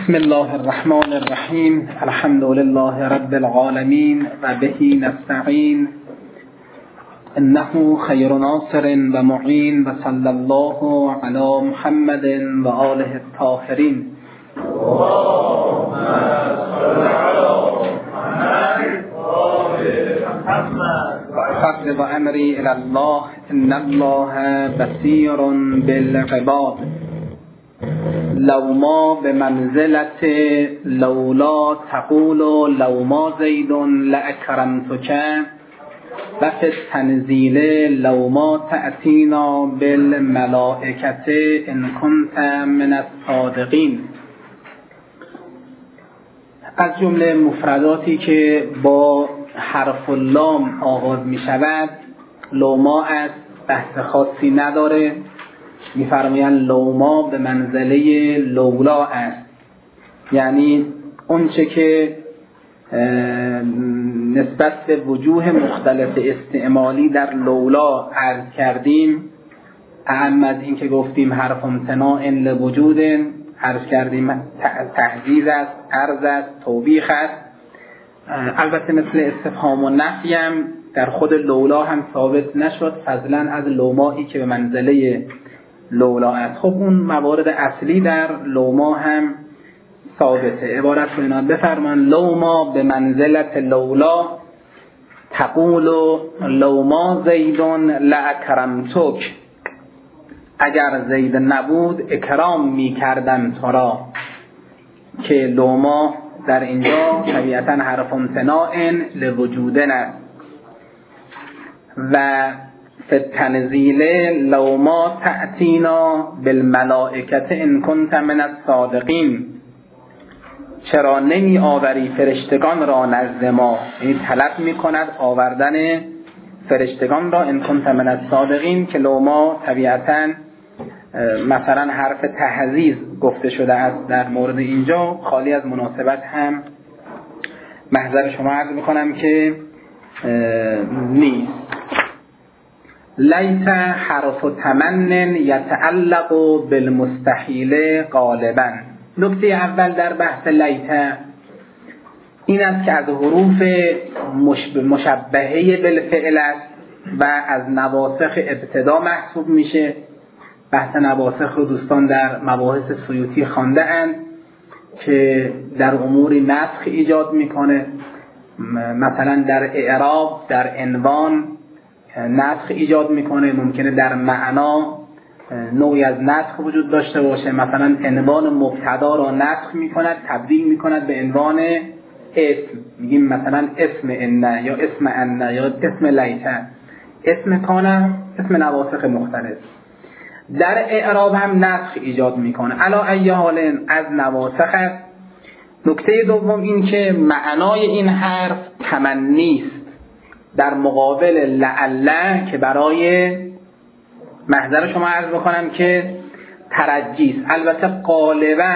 بسم الله الرحمن الرحیم. الحمد لله رب العالمین و به نستعین، انه خیر ناصر و معین، و صلی الله علی محمد و آله الطاهرین. فضل و امری الی الله، ان الله بصیر بالعباد. لو ما به منزلت لولا تقول لو ما زید لاکرمتک، و فی التنزیل لو ما تأتینا بالملائکة ان کنت من الصادقین. از جمله مفرداتی که با حرف اللام آغاز می شود لو ما است، بحث خاصی نداره. می‌فرمایند لوما به منزله لولا است، یعنی اونچه که نسبت به وجوه مختلف استعمالی در لولا عرض کردیم، اهم از این که گفتیم حرف امتناع لوجود، عرض کردیم تحجیز است، عرض است، توبیخ است. البته مثل استفهام و نفی هم در خود لولا هم ثابت نشد، فضلا از لومایی که به منزله لولا است. خب اون موارد اصلی در لوما هم ثابته. عبارت رو اینا بفرمان لوما به منزلت لولا تقول لوما زیدون لاکرمتک، اگر زید نبود اکرام می کردم تو را. که لوما در اینجا طبیعتا حرف امتناع لوجودن است. و فی التنزیل لو ما تأتینا بالملائکة ان کنت من الصادقین، چرا نمی آوری فرشتگان را نزد ما، یعنی طلب می کند آوردن فرشتگان را ان کنت من الصادقین، که لو ما طبیعتا مثلا حرف تحذیز گفته شده است در مورد اینجا، خالی از مناسبت هم محضر شما عرض می کنم که نیست. لیت حرف تمن یتعلق بالمستحیل غالبا. نکته اول در بحث لیت این است که از حروف مشبهه بالفعل است و از نواسخ ابتدا محسوب میشه. بحث نواسخ رو دوستان در مباحث سیوطی خوانده اند که در امور نسخ ایجاد میکنه، مثلا در اعراب، در عنوان نسخ ایجاد میکنه. ممکنه در معنا نوعی از نسخ وجود داشته باشه، مثلا عنوان مبتدا را نسخ میکند، تبدیل میکند به عنوان اسم. میگیم مثلا اسم ان یا اسم ان یا اسم لیت، اسم کان، اسم نواسخ مختلف. در اعراب هم نسخ ایجاد میکنه. علا ای حال از نواسخ است. نکته دوم این که معنای این حرف تمنی است در مقابل لعله که برای محضر شما عرض بکنم که ترجیست. البته غالبا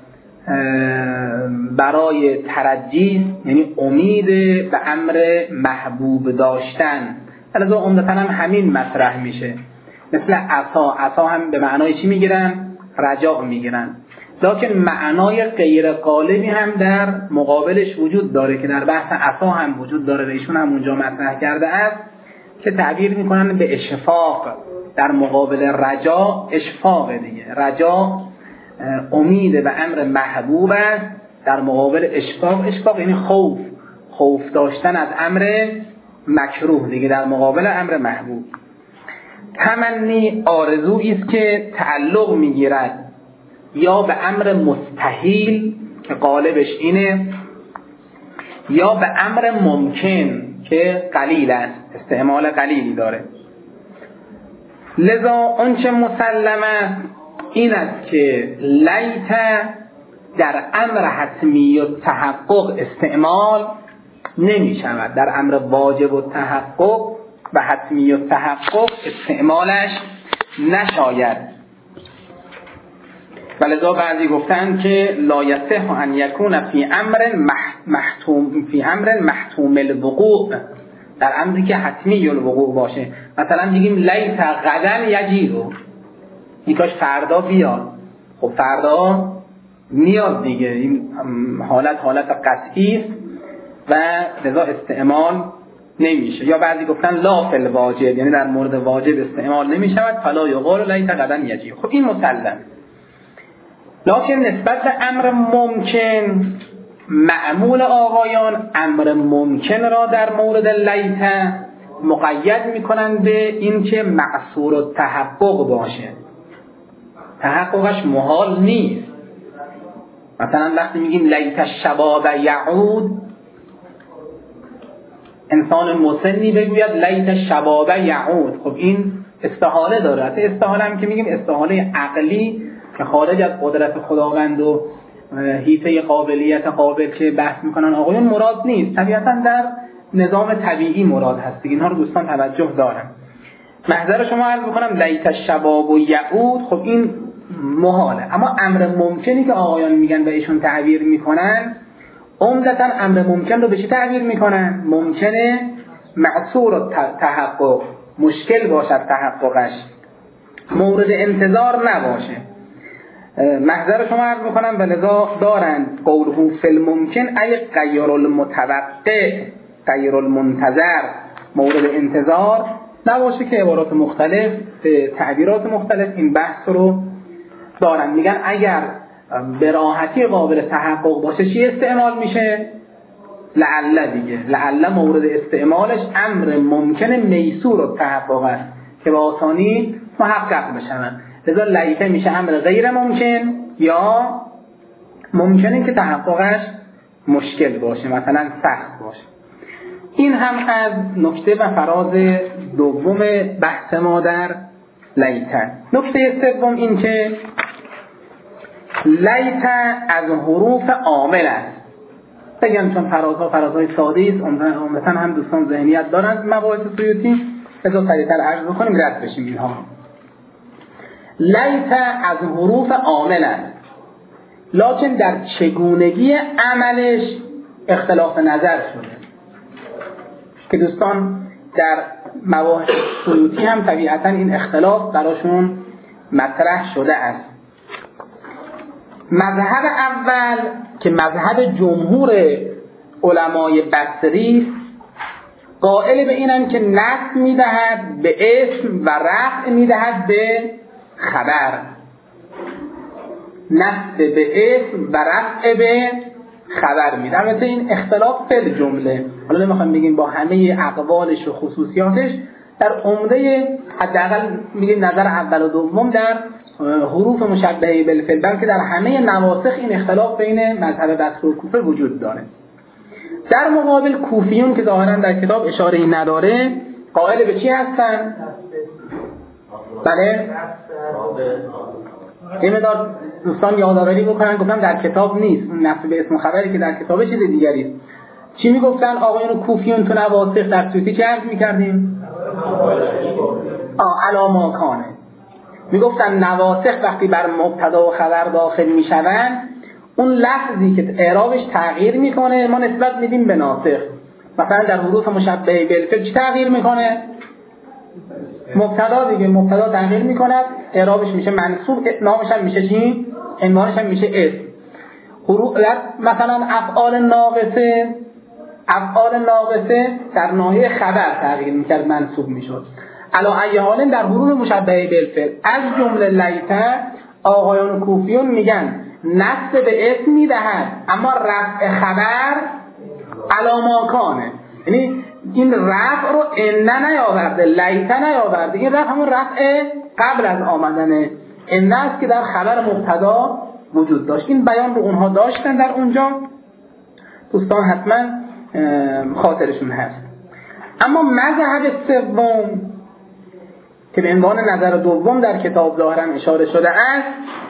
برای ترجیست، یعنی امید به امر محبوب داشتن. البته عمدتاً هم همین مطرح میشه. مثل عصا هم به معنای چی میگیرن؟ رجاء میگیرن. لکن معنای غیر غالبی هم در مقابلش وجود داره که در بحث عصا هم وجود داره، ایشون هم اونجا مطرح کرده است که تعبیر میکنن به اشفاق. در مقابل رجا اشفاق دیگه. رجا امید به امر محبوب است، در مقابل اشفاق یعنی خوف داشتن از امر مکروه دیگه در مقابل امر محبوب. تمنی آرزویی است که تعلق میگیرد یا به امر مستحیل که غالبش اینه، یا به امر ممکن که قلیل است، استعمال قلیلی داره. لذا اونچه مسلم است این است که لیت در امر حتمی و تحقق استعمال نمی شود. در امر واجب و تحقق و حتمی و تحقق استعمالش نشاید. ولذا بعضی گفتن که لا یصح ان یکون فی امر محتوم الوقوع، در امری که حتمی الوقوع باشه. مثلا میگیم لیت غدا یجیء، این کاش فردا بیاد. خب فردا میاد دیگه. این حالت قطعی است و لذا استعمال نمیشه. یا بعضی گفتن لا فی الواجب، یعنی در مورد واجب استعمال نمیشود، فلا یقال لیت غدا یجی. خب این مسلم. لکن نسبت به امر ممکن، معمول آقایان امر ممکن را در مورد لیت مقید میکنن به این که معصور التحقق باشه، تحققش محال نیست. مثلا وقتی میگیم لیت الشباب یعود، انسان مسنی بگوید لیت الشباب یعود، خب این استحاله داره. استحاله هم که میگیم استحاله عقلی که خارج از قدرت خداوند و حیطه قابلیت قابل که بحث میکنن آقایون مراد نیست، طبیعتا در نظام طبیعی مراد هست. اینها رو دوستان توجه دارن. محضر شما عرض بکنم لیت الشباب یعود، خب این محاله. اما امر ممکنی که آقایان میگن و ایشون تعبیر میکنن، عمدتا امر ممکن رو به چی تعبیر میکنن؟ ممکنه معصور التحقق، مشکل باشد تحققش، مورد انتظار نباشه. محضر شما عرض میکنم و لذا دارند قوله فی الممکن ای غیر المتوقع، غیر المنتظر، مورد انتظار نباشه، که عبارات مختلف تعبیرات مختلف این بحث رو دارن. میگن اگر به راحتی قابل تحقق باشه چی استعمال میشه؟ لعل دیگه. لعل مورد استعمالش امر ممکن میسور التحقق است که به آسانی محقق بشن. لذا لیته میشه امر غیر ممکن یا ممکنه که تحققش مشکل باشه، مثلا سخت باشه. این هم از نکته و فراز دوم بحث ما در لیته. نکته سوم این که لیت از حروف عامل است. بگم چون فرازهای ساده است، عمدتاً هم دوستان ذهنیت دارند مباحث سیوطی، لذا سریعتر عرض بکنیم رد بشیم اینها. لیت از حروف عامل است، لکن در چگونگی عملش اختلاف نظر شده که دوستان در مباحث سیوطی هم طبیعتاً این اختلاف براشون مطرح شده است. مذهب اول که مذهب جمهور علمای بصری قائل به اینن که نصب میدهد به اسم و رفع میدهد به خبر، نصب به اسم و رفع به خبر میده. البته این اختلاف فل جمله، حالا نمیخوام بگیم با همه اقوالش و خصوصیاتش، در عمده حداقل میگیم نظر اول و دوم در حروف مشبهه بالفعل، بلکه در همه نواسخ این اختلاف بین مذهب بصره و کوفه وجود داره. در مقابل کوفیون که ظاهرا در کتاب اشاره‌ای نداره قائل به چی هستن؟ بله؟ این مدار دوستان یادآوری بکنن، گفتم در کتاب نیست، اون نصب به اسم خبری که در کتاب چیز دیگری است. چی میگفتن آقایون کوفیون تو نواسخ در سیوطی چه عرض میکردیم؟ علاما کانه. میگفتن نواسخ وقتی بر مبتدا و خبر داخل میشوند، اون لفظی که اعرابش تغییر میکنه ما نسبت میدیم به ناسخ. مثلا در حروف مشبهه بالفعل چی تغییر میکنه؟ مبتدا دیگه، مبتدا تغییر میکنه، اعرابش میشه منصوب، نامش هم میشه چی؟ عنوانش هم میشه اسم. مثلا افعال ناقصه در ناحیه خبر تغییر میکرد، منصوب میشد. علا ای حال در حروف مشبهه بالفعل از جمله لیته آقایان کوفیون میگن نصب به اسم میدهد اما رفع خبر علاما کانه، یعنی این رفع رو ان نیاورده، لیته نیاورده، این رفع همون رفع قبل از آمدن ان است که در خبر مبتدا وجود داشت. این بیان رو اونها داشتن در اونجا، دوستان حتما خاطرشون هست. اما مذهب سوم که به عنوان نظر دوم در کتاب ظاهرا اشاره شده است،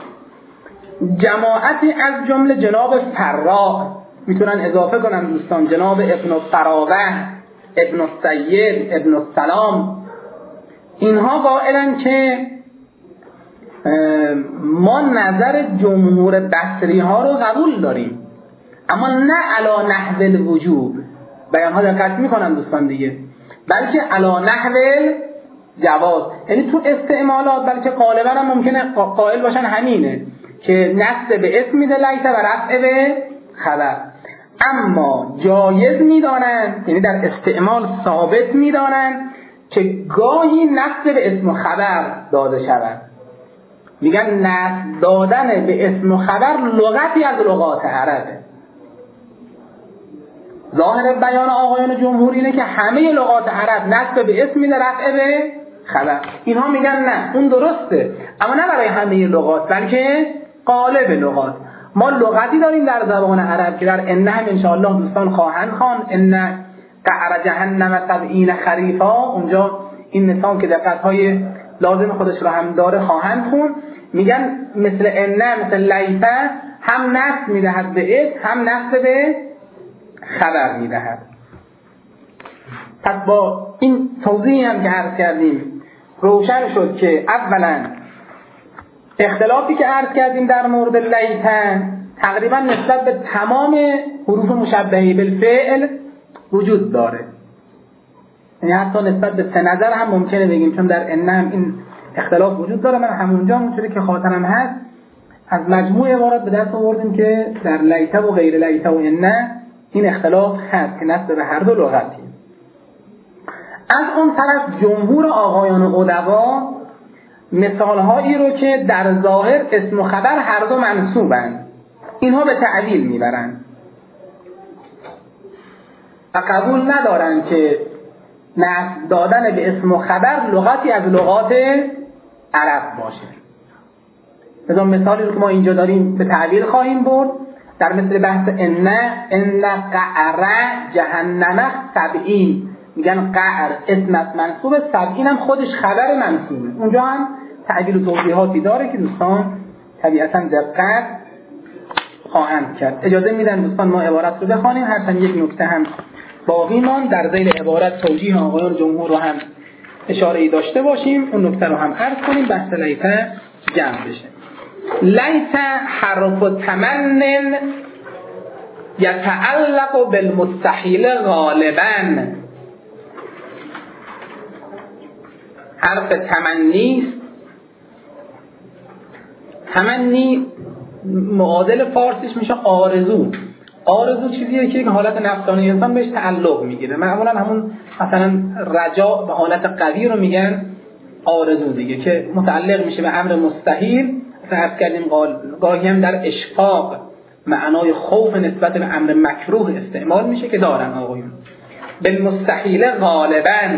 جماعتی از جمله جناب فرا، میتونن اضافه کنن دوستان، جناب ابن الفراوه، ابن السید، ابن السلام، اینها قائلن که ما نظر جمهور بصری ها رو قبول داریم اما نه علی نحو الوجوب، بیانها دقت میکنن دوستان دیگه، بلکه علی نحو جواز، یعنی تو استعمالات بلکه غالبا هم ممکنه قائل باشن همینه که نصب به اسم میده لیت و رفع به خبر. اما جایز میدانند، یعنی در استعمال ثابت میدانند که گاهی نصب به اسم و خبر داده شود. میگن نصب دادن به اسم و خبر لغتی از لغات عربه. ظاهر بیان آقایان جمهور اینه که همه لغات عرب نصب به اسم میده رفع به خبر. اینها میگن نه، اون درسته، اما نه برای همه لغات، بلکه غالب لغات. ما لغتی داریم در زبان عرب که در انه هم انشاءالله دوستان خواهند خوان، انه قعر جهنم 70 خریفا، اونجا این مثال که دقت‌های لازم خودش رو هم داره خواهند خون. میگن مثل انه، مثل لیته هم نصب میدهد به اسم، هم نصب به خبر میدهد. پس با این توضیحی هم که عرض کردیم روشن شد که اولا اختلافی که عرض کردیم در مورد لیته تقریبا نسبت به تمام حروف مشبهه بالفعل وجود داره، یعنی حتی نسبت به سه نظر هم ممکنه بگیم، چون در انه هم این اختلاف وجود داره. من همونجا اونجوری که خاطرم هست از مجموع عبارات به دست آوردیم که در لیته و غیر لیته و انه این اختلاف هست که نسبت به هر دو لغتی. از اون طرف جمهور آقایان ادبا مثالهایی رو که در ظاهر اسم و خبر هر دو منصوبند اینها به تعویل میبرند و قبول ندارن که نصب دادن به اسم و خبر لغتی از لغات عرب باشه. مثلا مثالی رو که ما اینجا داریم به تعویل خواهیم برد در مثل بحث ان قعر جهنم 70، میگن قعر اسم منصوب، 70 هم خودش خبر منصوبه. اونجا هم تعبیر و توضیحاتی داره که دوستان طبیعتا دقت خواهند کرد. اجازه میدن دوستان ما عبارت رو بخوانیم، هرچند یک نکته هم باقی ماند در ذیل عبارت توجیه آقایان جمهور رو هم اشاره‌ای داشته باشیم، اون نکته رو هم عرض کنیم، بحث لیته جمع بشه. لیت حرف تمن یتعلق بالمستحیل غالبا، حرف تمنی. تمنی معادل فارسیش میشه آرزو. آرزو چیزیه که حالت نفسانی انسان بهش تعلق میگیره. معمولا همون مثلا رجا به حالت قوی رو میگن آرزو دیگه، که متعلق میشه به امر مستحیل. فرض کردیم گاهی هم در اشفاق معنای خوف نسبت به امر مکروه استعمال میشه که دارن آقایون. بالمستحیل غالبا،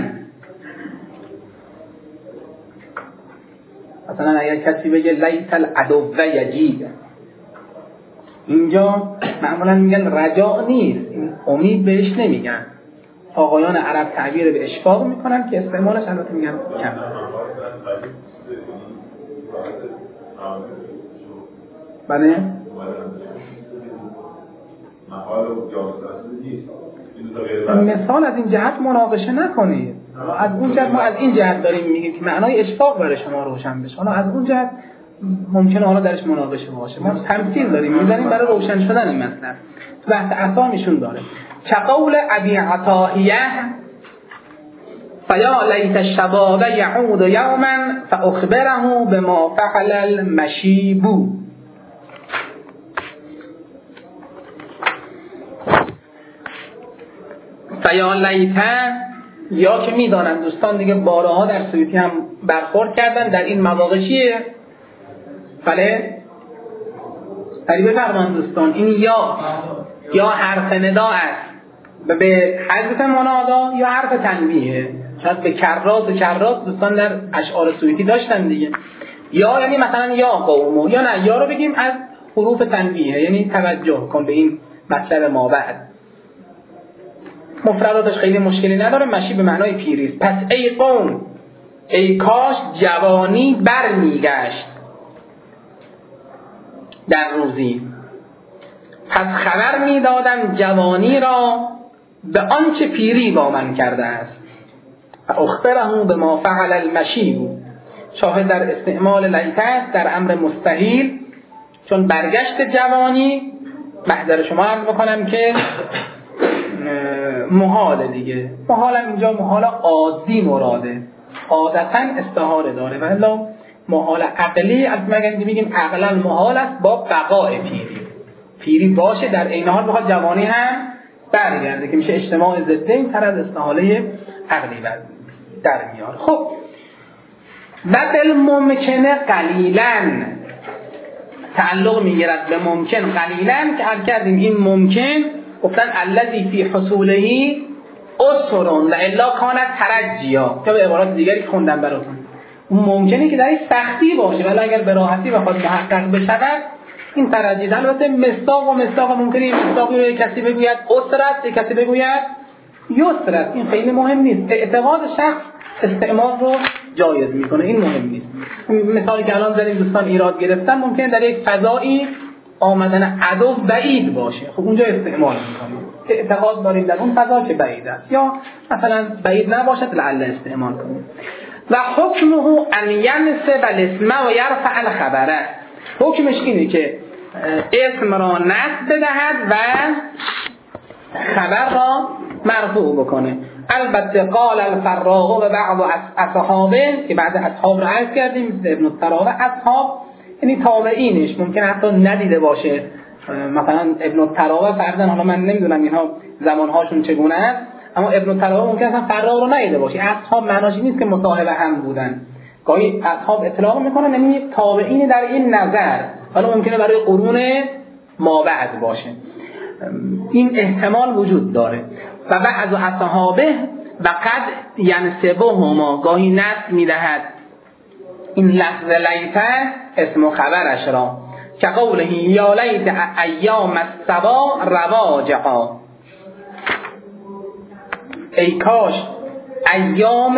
مثلا اگر کسی بگه لیت العدو یجید، اینجا معمولا میگن رجاء نیست، امید بهش نمیگن. آقایان عرب تعبیر به اشفاق میکنن که استعمالش البته میگن کم. بله مثال از این جهت مناقشه نکنید. از اون جهت ما از این جهت داریم میگیم که معنای اشفاق برای شما روشن بشه. حالا از اون جهت ممکنه حالا درش مناقشه باشه. ما تمثیل داریم میزنیم برای روشن شدن این مسئله. بحث اسامیشون داره. كقول ابي عطائیه فیا لیت الشباب یعود یوما فاخبره بما فعل المشیب. فیا لیت، یا که میدانند دوستان دیگه بارها در سویتی هم برخورد کردن در این مواقع چیه؟ بله بفرمایید دوستان، این یا حرف ندا است به حذف منادا یا حرف تنبیه. شاید به کرات دوستان در اشعار سویتی داشتن دیگه. یا یعنی مثلا یا قومو، یا نه یا رو بگیم از حروف تنبیه، یعنی توجه کن به این مطلب ما بعد. مفرداتش خیلی مشکلی نداره، مشی به معنای پیریست. پس ای قوم، ای کاش جوانی بر میگشت در روزی، پس خبر میدادم جوانی را به آنچه پیری با من کرده است. فاخبره بما فعل المشیب. شاهد در استعمال لیت است در امر مستحیل، چون برگشت جوانی محضر شما عرض بکنم که محال دیگه. محال اینجا محال عادی مراده، عادتا استعاره داره و الا محال عقلی، از مگر میگیم عقلا محال است با بقاء پیری باشه، در این حال بخواد جوانی هم برگرده که میشه اجتماع ضدین تر از استحاله عقلی در میاد. خب و بالممکن قلیلا تعلق میگیرد به ممکن قلیلا، که عرض کردیم این ممکن گفتن الذی فی حصوله اسر و الا کانت ترجیا، که به عبارات دیگری خوندم براتون، اون ممکنه که در این سختی باشه ولی اگر به راحتی بخواد محقق بشود این ترجی. البته مصداق ممکنه مصداقی رو کسی بگوید اسرت، کسی بگوید یسرت، این خیلی مهم نیست، اعتقاد شخص استعمال رو جایز میکنه، این مهم نیست. مثالی که الان زدیم دوستان ایراد گرفتن، ممکنه در یک فضایی آمدن عدو بعید باشه، خب اونجا استعمال میکنیم، اعتقاد داریم در اون فضا که بعید است، یا مثلا بعید نباشد لعل استعمال کنیم. و حکمه ان ینسب الاسم و یرفع الخبر، حکمش اینه که اسم را نسب بدهد و خبر را مرفوع بکنه. البته قال الفراغ و بعض اصحابه، که بعد اصحاب را عرض کردیم، ابن التراوه اصحاب یعنی تابعینش ممکن حتی ندیده باشه، مثلا ابن التراوه فرضاً، حالا من نمیدونم اینها زمانهاشون چگونه است، اما ابن التراوه ممکن اصلا فراغ رو ندیده باشه. اصحاب معناش نیست که مصاحب هم بودن، گاهی اصحاب اطلاق میکنن یعنی تابعین در این نظر، حالا ممکنه برای قرون ما بعد باشه، این احتمال وجود داره. و بعض اصحابه و قد ینسبهما، گاهی نسب میدهد این لفظ لیت اسم و خبرش را، که قوله یا لیت ایام الصبا رواجها، ای کاش ایام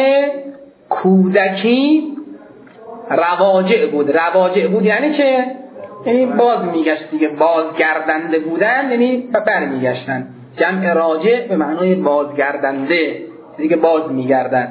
کودکی رواجع بود یعنی که یعنی باز میگشت دیگه، بازگردنده بودن یعنی بر میگشتن، جمع راجع به معنای بازگردنده دیگه، باز میگردن.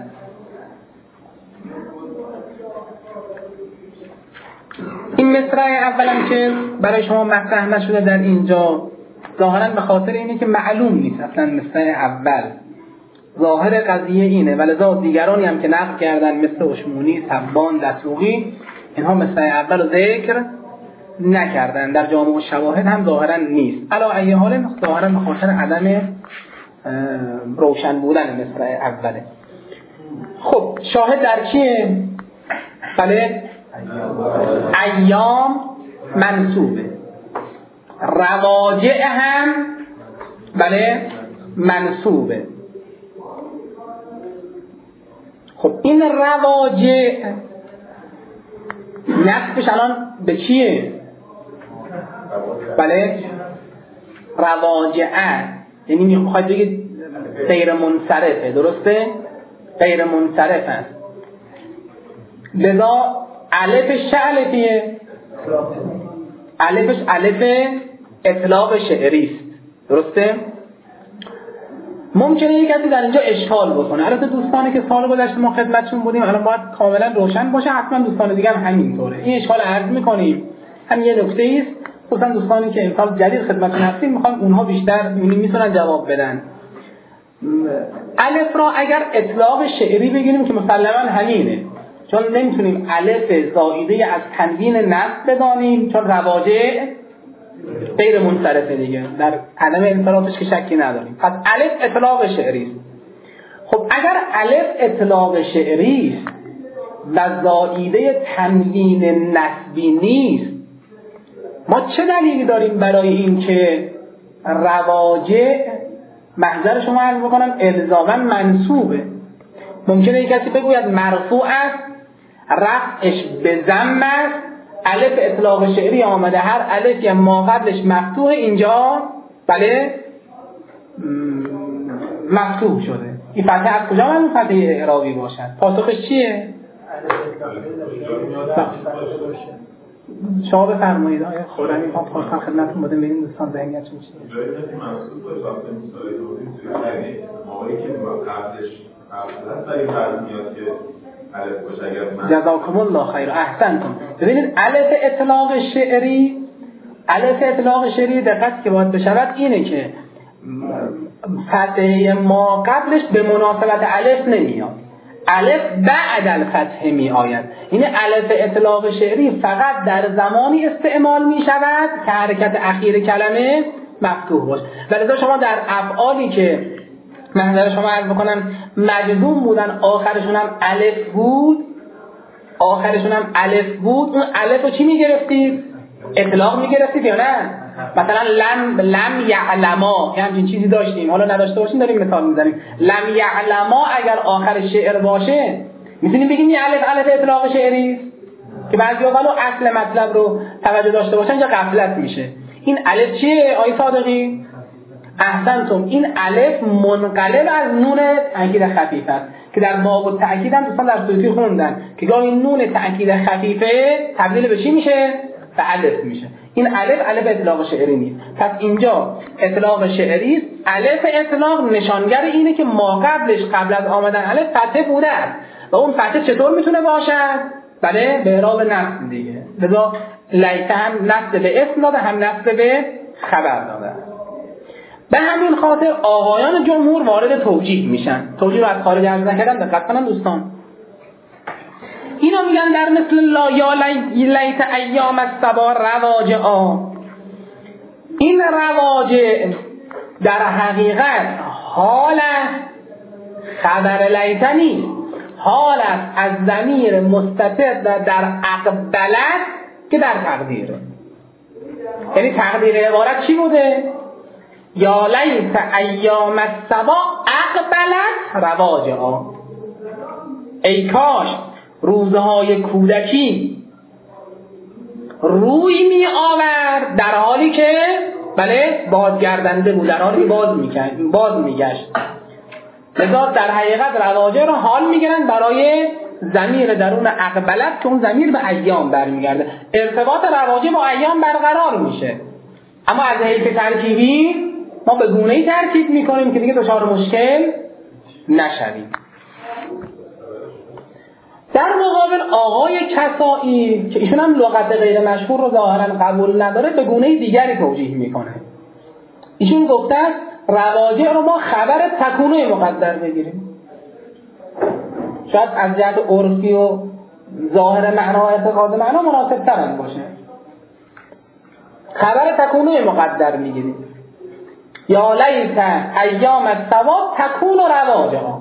این مصرع اولا که برای شما مطرح نشده در اینجا ظاهرا به خاطر اینه که معلوم نیست اصلا مصرع اول، ظاهر قضیه اینه، ولذا دیگرانی هم که نقل کردن مثل اشمونی، سبان، دسوقی، اینها مصرع اول رو ذکر نکردن، در جامع الشواهد هم ظاهرا نیست. علی ای حال ظاهرا به خاطر عدم روشن بودن مصرع اوله. خب شاهد در کیه؟ بله ایام منصوبه، رواجع هم بله منصوبه. خب این رواجع نسبش الان به چیه؟ بله رواجعه، یعنی میخواید بگید غیر منصرفه، درسته؟ غیر منصرف است، لذا الفش چه الفیه؟ الفش الف اطلاق شعری است، درسته؟ ممکنه یک کسی در اینجا اشکال بکنه، البته دوستانی که سال گذشته ما خدمتشون بودیم الان باید کاملا روشن باشه، حتما دوستان دیگه هم همینطوره، این اشکال عرض میکنیم، هم یه نکته است، خصوصا دوستانی که امسال جدید خدمتشون هستیم میخوان اونها بیشتر میتونن جواب بدن. الف را اگر اطلاق شعری بگیریم که مسلما همینه، چون نمیتونیم الف زائیده از تنوین نصب بدانیم، چون رواجع غیر منصرفه دیگه، در عدم انصرافش که شکی نداریم، پس الف اطلاق شعری است. خب اگر الف اطلاق شعری است و زائیده تنوین نسبی نیست، ما چه دلیلی داریم برای این که رواجع محضر شما عرض بکنم الزاما منصوبه؟ ممکنه یک کسی بگوید مرفوع است، رفعش به ضم است، الف اطلاق شعری آمده، هر الفی ما قبلش مفتوح اینجا بله مفتوح شده، این فتحه از کجا من فتحه اعرابی باشد؟ پاسخش چیه؟ شما بفرمایید آیا خورمی ها پاسخ خدمتتون بودیم ببینیم دوستان ذهنیتشون چیه؟ جایی که منصوب باشه وقتی مثالی دوردیم توی موقعی که قبلش هست در این فرض میاد که الف باشه اگر جزاکم الله خیر احسنتم. ببینید الف اطلاق شعری دقت که باید بشود اینه که فتحه ما قبلش به مناسبت الف نمیاد، الف بعد الفتح می آید. این الف اطلاق شعری فقط در زمانی استعمال می شود که حرکت اخیر کلمه مفتوح باشه. ولذا شما در افعالی که من شما عرض بکنم مجزوم بودن آخرشون هم الف بود، اون الف رو چی می گرفتید؟ اطلاق می گرفتید یا نه؟ مثلا لم یعلما، یه همچین چیزی داشتیم، حالا نداشته باشیم داریم مثال میزنیم. لم یعلما اگر آخر شعر باشه میتونیم بگیم این الف اطلاق شعری است که بعضیا ولی اصل مطلب رو توجه داشته باشن یا غفلت میشه. این الف چیه آقای صادقی؟ احسنتم، این الف منقلب از نون تأکید خفیف است که در باب التأکید هم دوستان در سیوطی خوندن که گاهی نون تأکید خفیفه تبدیل به چی میشه؟ به الف میشه. این الف اطلاق شعری نیست. پس اینجا اطلاق شعری است. الف اطلاق نشانگر اینه که ما قبل از آمدن الف فتحه بوده است و اون فتحه چطور میتونه باشد؟ بله به اعراب نصب دیگه. لذا لیت هم نصب به اسم داده هم نصب به خبر داده. به همین خاطر آقایان جمهور وارد توجیه میشن. توجیه رو از خارج عرض نکردن، دقت کنن دوستان. اینا میگن در مثل لا یا لیت ایام الصبا رواجعا. این رواجع در حقیقت حال خبر لیتنی، حال از ضمیر مستتر در اقبلت که در تقدیره. یعنی تقدیر عبارت چی بوده؟ یا لیت ایام الصبا اقبلت رواجعا. ای کاش روزهای کودکی روی می آورد در حالی که بله بازگردنده بود، در حالی باز میگشت. لذا در حقیقت رواجع رو حال میگیرن برای ضمیر درون اقبلت که اون ضمیر به ایام برمیگرده. ارتباط رواجع با ایام برقرار میشه، اما از حیث ترکیبی ما به گونه‌ای ترکیب میکنیم که دیگه دچار مشکل نشویم. در مقابل آقای کسائی که ایشون هم لغت غیر مشهور رو ظاهرا قبول نداره به گونه دیگری توجیه میکنه. ایشون گفته است رواجع رو ما خبر تکونه مقدر بگیریم. شاید از جهت عرفی و ظاهر معنا و اعتقاد معنا مناسب ترن باشه. خبر تکونه مقدر میگیریم. یا لیت ایام الصبا تکون رواجعا.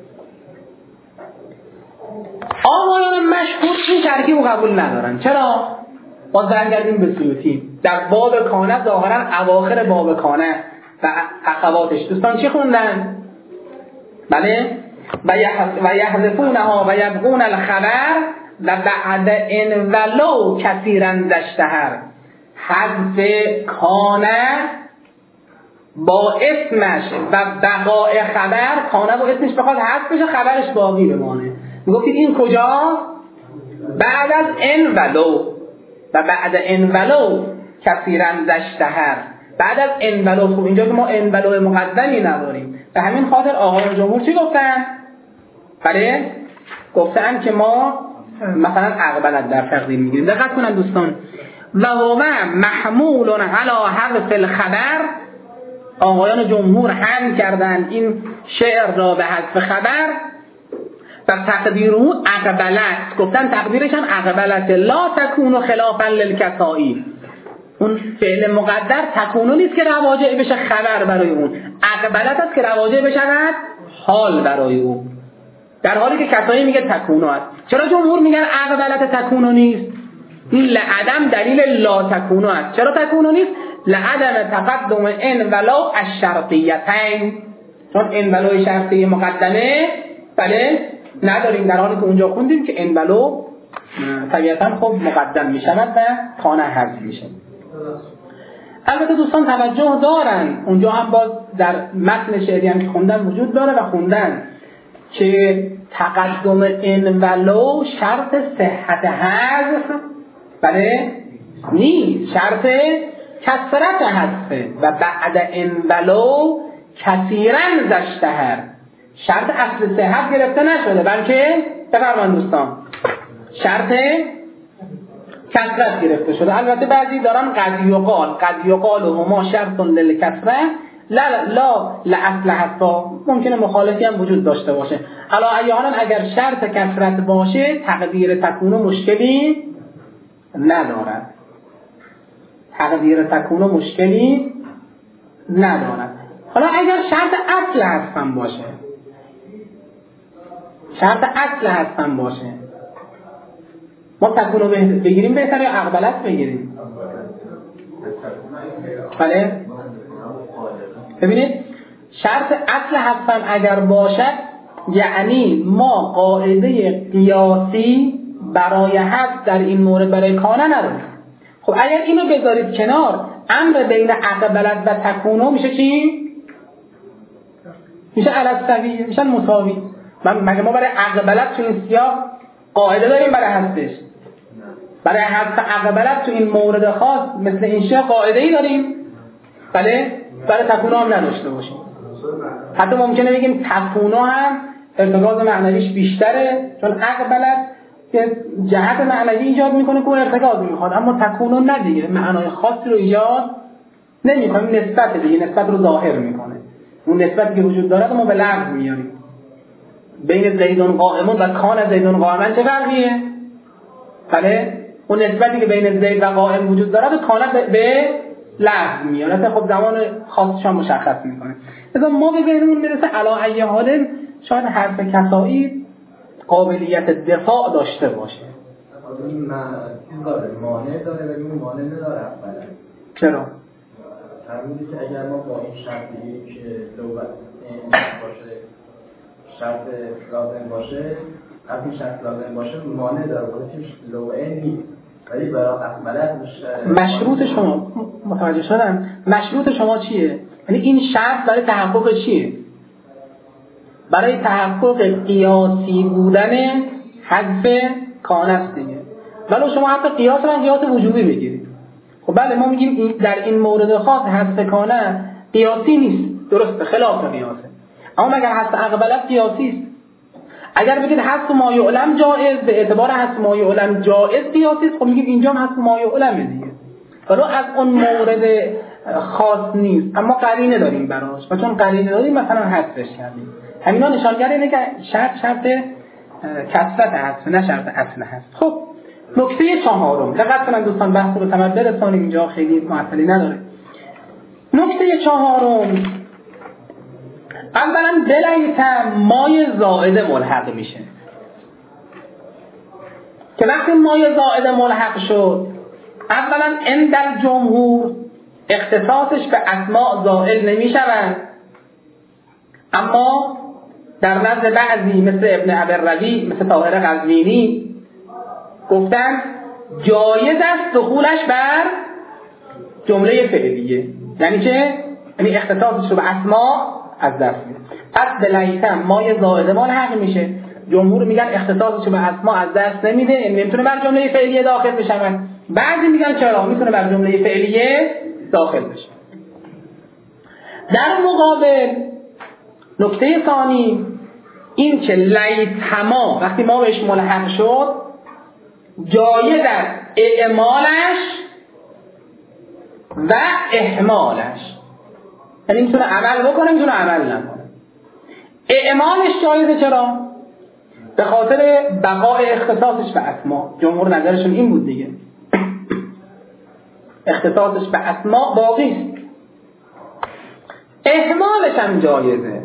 آقایان مشهور این ترکیب رو قبول ندارن. چرا؟ باز برگردیم به سیوطی. در باب کانه ظاهرا اواخر باب کانه و اخواتش دوستان چی خوندن؟ بله؟ و یحذفونها و یبغون الخبر و بعد ان ولو کثیرا اشتهر. حذف کانه با اسمش و بقای خبر، کانه با اسمش بخواد حذف بشه خبرش باقی بمانه. میگفتید این کجا؟ بعد از ان ولو و بعد ان ولو کثیرا اشتهر. بعد از ان ولو. خب اینجا که ما ان ولو مقدمی نداریم، به همین خاطر آقایان جمهور چی گفتن؟ بله گفتن که ما مثلا اقبلت در تقدیر میگیریم. دقت کنن دوستان. و هو محمول علی حذف الخبر. آقایان جمهور حمل کردن این شعر را به حذف خبر و تقدیره اقبلت. گفتن تقدیرش هم اقبلت لا تکون خلافا للکسائی. اون فعل مقدر تکونو نیست که رواجع بشه خبر برای اون، اقبلت است که رواجع بشود حال برای اون، در حالی که کسائی میگه تکونو است. چرا جمهور میگن اقبلت تکونو نیست؟ این لعدم دلیل لا تکونو است. چرا تکونو نیست؟ لعدم تقدم ان ولو الشرطیتین. چون ان ولو شرطیه مقدمه بله نداریم، در حالی که اونجا خوندیم که ان ولو طبیعتا خب مقدم میشود و کانه حذف میشه. البته دوستان توجه دارن اونجا هم باز در متن شعری هم که خوندن وجود داره و خوندن که تقدم ان ولو شرط صحت حذف بله نیست، شرط کثرت حذف و بعد ان ولو کثیرا اشتهر. شرط اصل صحت گرفته نشده بلکه بفرمایید دوستان شرط کثرت گرفته شده. البته بعضی دارن قد یقال و هما شرط للکثرت لا اصل حتی ممکنه مخالفی هم وجود داشته باشه. علا ایانا اگر شرط کثرت باشه تقدیر تکون مشکلی ندارد. حالا اگر شرط اصل حذف باشه ما تکون رو بگیریم بهتر یا اقبلت بگیریم؟ بله؟ ببینید شرط اصل حذف اگر باشد یعنی ما قاعده قیاسی برای حذف در این مورد برای کانه نداریم. خب اگر اینو بذارید کنار، امر بین اقبلت و تکونو میشه چی؟ میشه علالسویه، میشه مساوی. مگه ما برای اقبلت تو این سیاق قاعده داریم برای حذفش؟ برای حذف اقبلت تو این مورد خاص مثل این شیء قاعده ای داریم؟ بله؟ برای تکونو هم نداشته باشیم. حتی ممکنه بگیم تکونو هم ارتکاز معنویش بیشتره، چون اقبلت که جهت معنوی ایجاد میکنه که اون ارتکاز میخواد، اما تکونو نه دیگه، معنای خاصی رو ایجاد نمیکنه، نسبت دیگه، نسبت رو ظاهر میکنه. اون نسبتی که وجود داره ما به لفظ میاریم. بین زیدون قائمون و کان زیدون قائما چه فرقیه؟ بله؟ اون نسبتی که بین زید و قائم وجود داره به کان به لفظ میاره. خب زمان خاصش هم مشخص میکنه. مثلا ما به ذهنمون میرسه علا ای حال شاید حرف کسایی قابلیت دفاع داشته باشه. این مانع داره ولی اون مانع نداره. چرا؟ همونی که اگر ما با این شرطی که لغت باشه شرط لازم باشه، وقتی شرط لازم باشه مانع داره، ولی لغت نیست. ولی برای اقبلت مشروط شما متوجه شدن؟ مشروط شما چیه؟ یعنی این شرط برای تحقق چیه؟ برای تحقق قیاسی بودن حذف کان است دیگه. ولی شما حتی قیاس رو قیاس وجوبی بگیرید. خب بله ما میگیم در این مورد خاص حذف کان قیاسی نیست، درسته، خلاف قیاسه. اما مگر حذف اقبلت قیاسی است؟ اگر بگید حذف ما یعلم جائز، به اعتبار حذف ما یعلم جائز قیاسی است، خب میگیم اینجا هم حذف ما یعلم دیگه. ولی از اون مورد خاص نیست، اما قرینه داریم براش و چون قرینه داریم مثلا حذفش کردیم. همینا نشانگر اینه که شرط کثرت حذف نه شرط اصل هست. خب نکته چهارم، دقت کنن دوستان، بحث رو تمام برسونیم، اینجا خیلی معطلی نداره. نکته چهارم، اولا بلیت مای زائد ملحق میشه که وقتی مای زائد ملحق شد اولا عند الجمهور اختصاصش به اسماء زائل نمیشوند، اما در نزد بعضی مثل ابن عبدالروی، مثل طاهر قزوینی گفتن جایز است دخولش بر جمله فعلیه. یعنی چه؟ یعنی اختصاصش رو به اسماء از دست میده. پس بلیتم مای زائد ملحق میشه. جمهور میگن اختصاصش رو به اسماء از دست نمیده، یعنی نمیتونه بر جمله فعلیه داخل بشه. بعضی میگن چرا میتونه بر جمله فعلیه داخل بشه. در مقابل نکته ثانی این که لیتما وقتی ما بهش ملحق شد جایز است اعمالش و احمالش، یعنی میتونه عمل بکنه میتونه عمل نکنه. اعمالش جایزه چرا؟ به خاطر بقای اختصاصش به اسما. جمهور نظرشون این بود دیگه، اختصاصش به اسما باقی است. احمالش هم جایزه،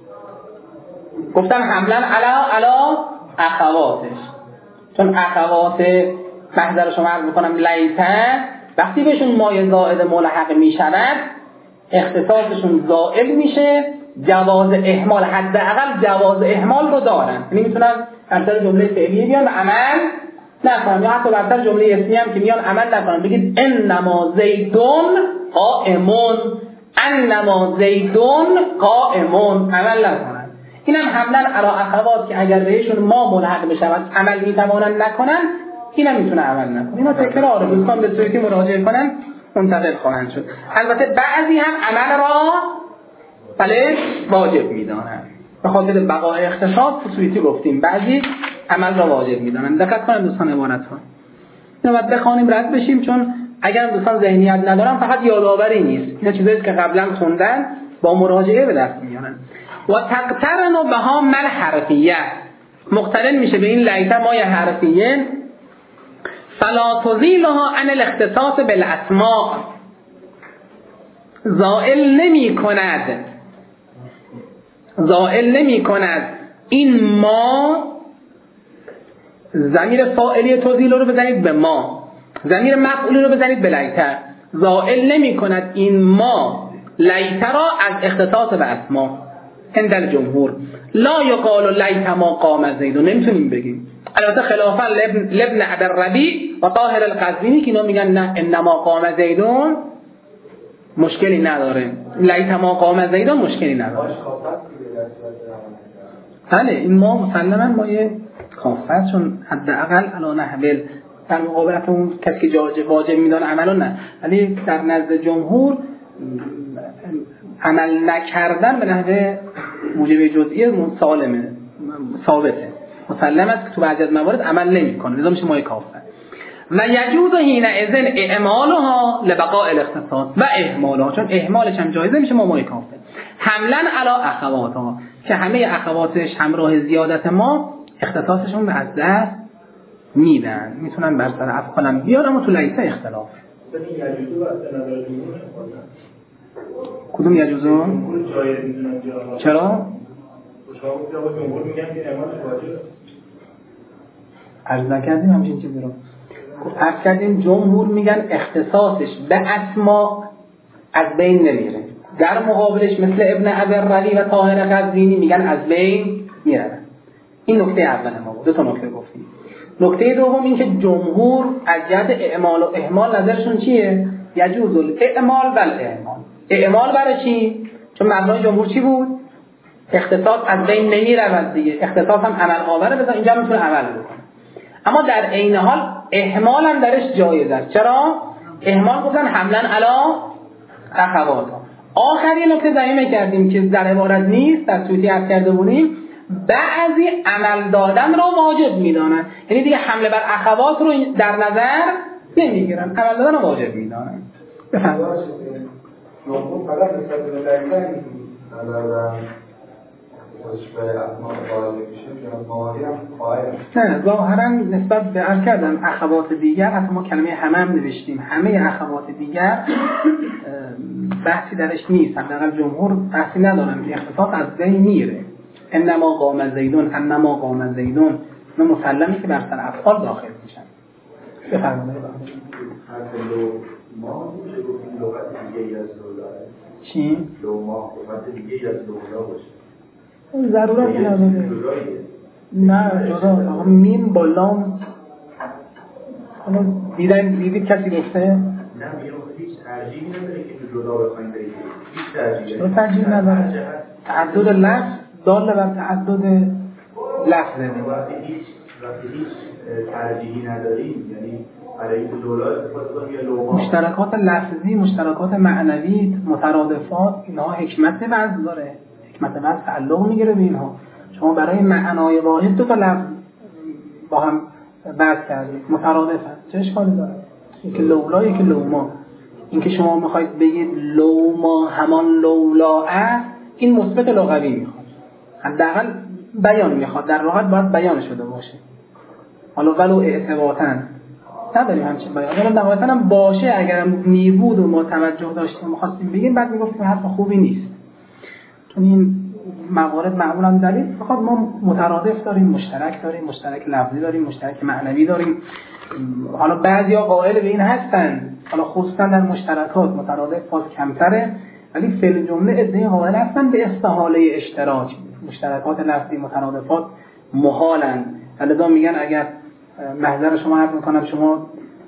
گفتن حملا علا اخواتش، چون اخوات محضر شما عرض میکنم لیتن وقتی بهشون مای زائد ملحق میشود اختصاصشون زائل میشه، جواز احمال حداقل جواز احمال رو دارن، یعنی میتونن برتر جمله فعلیه بیان و عمل نکنن، یا حتی برتر جمله اسمی هم که میان عمل نکنن. بگید انما زیدون قائمون، انما زیدون قائمون، عمل نکنن. اینم حملا علی اخوات که اگر بهشون ما ملحق بشود عمل میتوانن نکنن، اینم میتونه عمل نکنه. اینا تکرار دوستان به صورتی مراجعه کنن منتقل خواهند شد. البته بعضی هم عمل را بله واجب میدانن به خاطر بقای اختصاص، خصوصیتی گفتیم بعضی عمل را واجب میدانن. دقت کنن دوستان عبارت ها اینو باید بخوانیم رد بشیم، چون اگر دوستان ذهنیت ندارن فقط یادآوری نیست، اینا چیزایی که قبلا خوندن با مراجعه به دست میارن. و تقترن بها مل حرفیه، مقترن میشه به این لیت ما حرفیه. فلا تزیلها عن الاختصاص بالاسماء، زائل نمی کند این ما. ضمیر فاعلی تزیل رو بزنید به ما، ضمیر مفعولی رو بزنید به لیت. زائل نمی کند این ما لیت را از اختصاص به اسما. عند الجمهور لا یقال لیت ما قام زید، نمیتونیم بگیم. البته خلافا لابن ابی الربیع و طاهر القزوینی که اینا میگن نه انما قام زیدون مشکلی نداره، لیت ما قام زیدون مشکلی نداره. بله این ما مسلما ما یه کافت، چون حداقل علی نحوه در مقابلت اون کسی که واجب میدونه عملو نه، ولی در نزد جمهور عمل نکردن به نحوه موجب جزئی سالمه، ثابته، مسلم است که تو بعضی از موارد عمل نمیکنه، لذا میشه ما کافر. و یجوز حینئذ اعمالها لبقاء الاختصاص و اهمالها، چون اهمالش هم جایزه میشه ما کافر. حملا علی اخواتها، که همه اخواتش همراه زیادت ما اختصاصشون به از دست میدن، میتونن بر سر افعالم بیارم و تو لیسه اختلاف. کدوم یجوزو؟ چرا؟ عرض نکردیم همچین چیزی رو. عرض کردیم جمهور میگن اختصاصش به اسما از بین نمیره، در مقابلش مثل ابن ابی الربیع و طاهر قزوینی میگن از بین میره. این نکته اول ما بود. دو تا نکته گفتیم. نکته دوم این که جمهور از جهت اعمال و اهمال نظرشون چیه؟ یجوز الاعمال و الاهمال. اعمال برای چی؟ چون مبنای جمهور چی بود؟ اختصاص از بین نمیره دیگه، اختصاص هم عمل آوره، بذار اینجا میتونه عمل بکنه. اما در عین حال اهمال هم درش جایز است. چرا؟ اهمال گفتن حملا علی اخوات. آخرین نکته ضمیمه کردیم که در عبارت نیست، در سویتی عرض کرده بودیم بعضی عمل دادن رو واجب میدانن، یعنی دیگه حمله بر اخوات رو در نظر نمیگیرن، عمل دادن رو واجب میدانن. بفرمایید. جمهور فقط نسبت به لیتن نظر به اسماء قائل میشه، که مواهی هم قائل نه، ظاهرا نسبت به عرض کردم اخوات دیگر، حتی ما کلمه هم نوشتیم، همه اخوات دیگر بحثی درش نیست، حداقل جمهور بحثی ندارن که اختصاص از بین میره. انما قام زیدون، انما قام زیدون، نه مسلمی که بر سر افعال داخل میشن. بفرمایید. ما میشه گفتیم لغت دیگه ای از لولا. چی؟ لوما لغت دیگه ای از لولا باشه. ضرورت نداره. نه جدا. میم با لام. حالا دیدید کسی گفته؟ نه میگم هیچ ترجیحی نداره که جدا بخوایم بگیم. هیچ ترجیحی نداره. ترجیح نداره. تعدد لفظ دال بر تعدد لفظ دیگه. وقتی هیچ ترجیحی نداریم، یعنی برای این دولار استفاده کنیم یا لوما. مشترکات لفظی، مشترکات معنوی، مترادفات، اینها حکمت وضع داره. حکمت وضع تعلق میگیره به اینها. شما برای معنای واحد دو تا لفظ با هم وضع کردید، مترادفن، چه اشکالی داره؟ یکی لولا، یکی لوما. اینکه شما میخواید بگید لوما همان لولا است، این مثبت لغوی میخواد، حداقل بیان میخواد، در واقع باید بیان شده باشه. حالا ولو اعتباطن نداریم همچین بیان، حالا نهایتاً هم باشه، اگر میبود و ما توجه داشتیم و خواستیم بگیم، بعد میگفتیم حرف خوبی نیست، چون این موارد معمولا دلیل بخواد ما مترادف داریم، مشترک داریم، مشترک لفظی داریم، مشترک معنوی داریم. حالا بعضیا قائل به این هستن، حالا خصوصا در مشترکات مترادف باز کمتره، ولی فی الجمله عده‌ای قائل هستن به استحاله اشتراک. مشترکات لفظی مترادفات محالن، لذا میگن اگر محضر شما عرض میکنم شما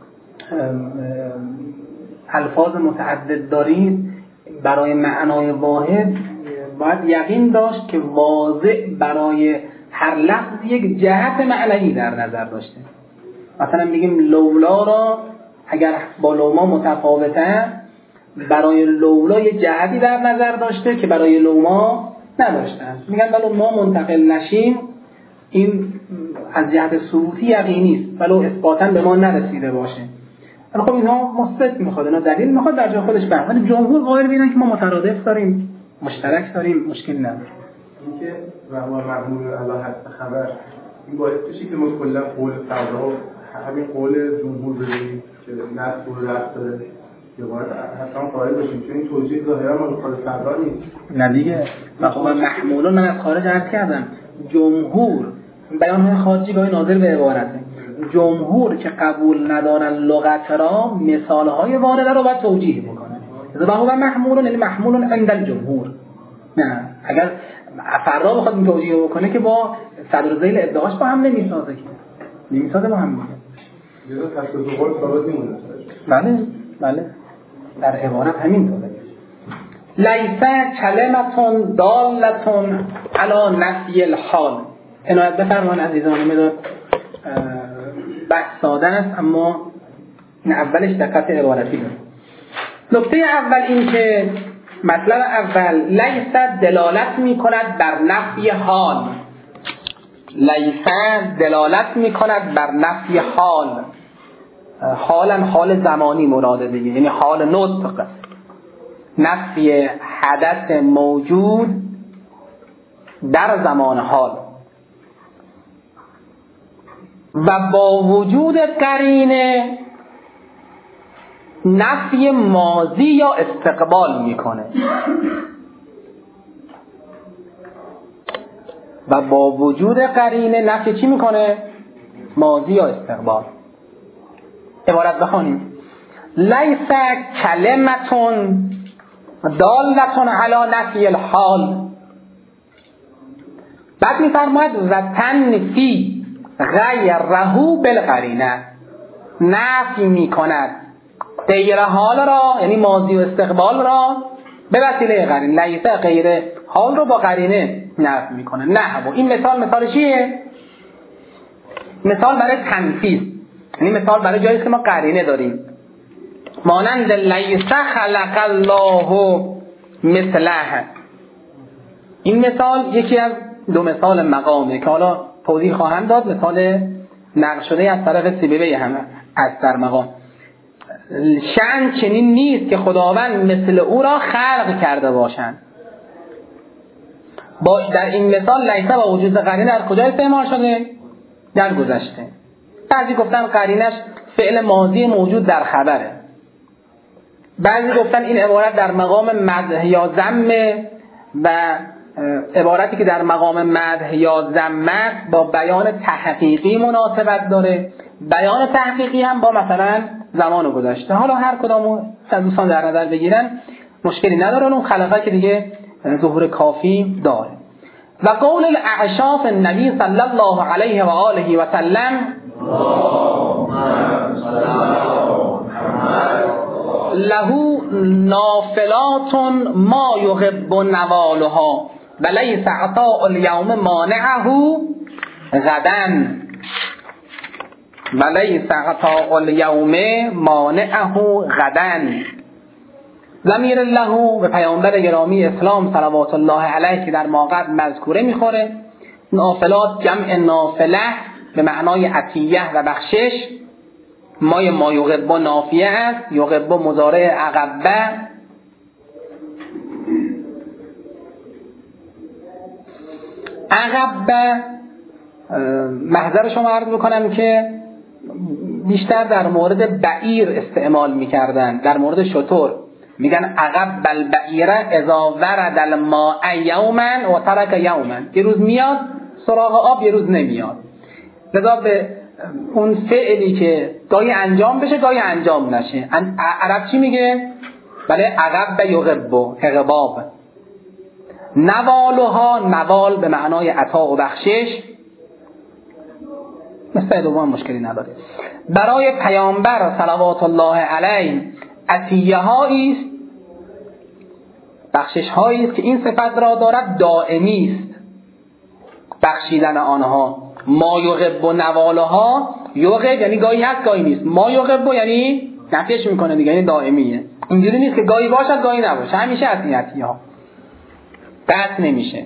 الفاظ متعدد دارید برای معنای واحد، باید یقین داشت که واضح برای هر لفظ یک جهت معنوی در نظر داشته. مثلا میگیم لولا را اگر با لوما متفاوته، برای لولا یک جهتی در نظر داشته که برای لوما نداشته. میگن ولو ما منتقل نشیم، این از جهت ثبوتی یقینی است، ولو اثباتا به ما نرسیده باشه. خب اینها مثبت میخواد، اینا دلیل میخواد در جای خودش بر، ولی جمهور قائل بینن که ما مترادف داریم، مشترک داریم، مشکلی نداره. اینکه معمول الله هست خبر این باعث بشه که ما کلا قول فردا همین قول جمهور بدیم که نفس و رفت داره که باید حتما قائل باشیم، چون این توجیه ظاهرا مال فردا نیست. نه دیگه مقام محمولون من از خارج عرض کردم. جمهور بیانهای خارجی گاهی ناظر به عبارته. جمهور که قبول ندارن لغت را، مثالهای وارده رو باید توجیه بکنن. اذا هو محمولون یعنی محمولون عند الجمهور. نه اگر فردا بخواد این توجیه بکنه که با صدر ذیل ادعاش با هم نمیسازه، که نمیسازه با هم دیگه تصدیق قول ثابت میمونه. بله در عبارت همینطوره. لیس کلمتون دالتون علی نفی الحال. عنایت بفرمایید عزیزان، مدار بحث ساده است اما این اولش دقت عبارتی داره. نکته اول این که مطلب اول لیس دلالت می کند بر نفی حال. لیس دلالت می کند بر نفی حال. حالا حال زمانی مراده دیگه، یعنی حال نطق، نفی حدث موجود در زمان حال و با وجود قرینه نفی ماضی یا استقبال میکنه. و با وجود قرینه نفی چی میکنه؟ ماضی یا استقبال. عبارت بخونیم. لیس کلمتون دالتون علی نفی الحال. بعد میفرماید و تنفی غیره بالقرینه. نفی میکند غیر حال را، یعنی ماضی و استقبال را، به وسیله قرینه. لیس غیر حال رو با قرینه نفی میکنه. نه و این مثال چیه؟ مثال برای تنفی، یعنی مثال برای جایی که ما قرینه داریم. مانند لیس خلق الله مثله. این مثال یکی از دو مثال مقامه که حالا توضیح خواهم داد. مثال نقل شده از طرف سیبوی هم از در مقام. شأن چنین نیست که خداوند مثل او را خلق کرده باشند. در این مثال لیس با وجود قرینه در کجا استعمال شده؟ در گذشته. بعضی گفتن قرینش فعل ماضی موجود در خبره. بعضی گفتن این عبارت در مقام مدح یا ذم و عبارتی که در مقام مدح یا ذم با بیان تحقیقی مناسبت داره. بیان تحقیقی هم با مثلا زمان گذشته. حالا هر کدامو از دوستان در نظر بگیرن مشکلی نداره. اون خلقه که دیگه ظهور کافی داره. و قول الاعشاف النبی صلی الله علیه و آله و سلم له نافلات ما یغب نوالها و لیس عطاء اليوم مانعه غدا و لیس عطاء اليوم مانعه غدا. ضمیر له به پیامبر گرامی اسلام صلوات الله علیه که در ما قبل مذکوره میخوره. نافلات جمع نافله به معنای عطیه و بخشش. ما یغب نافیه است، یغب مضارع عقبه. عقبه محضر شما عرض بکنم که بیشتر در مورد بعیر استعمال میکردن. در مورد شتر میگن عقب البعیره اذا ورد الماء یوما و ترک یوما. یه روز میاد سراغ آب، یه روز نمیاد. لذا به اون فعلی که گاهی انجام بشه گاهی انجام نشه عرب چی میگه؟ بله عقب یغب اغباب. نوالها، نوال به معنای عطا و بخشش. مثل دوم مشکلی نداره. برای پیامبر صلوات الله علیه عطیه هایی است، بخشش هایی است که این صفت را دارد، دائمی است بخشیدن آنها. ما یغب و نوالها، یغب یعنی گاهی هست گاهی نیست، ما یغب یعنی نفیش میکنه دیگه، یعنی دائمیه. اینجوری نیست که گاهی باشد گاهی نباشه، همیشه عطیه ها قطع نمیشه.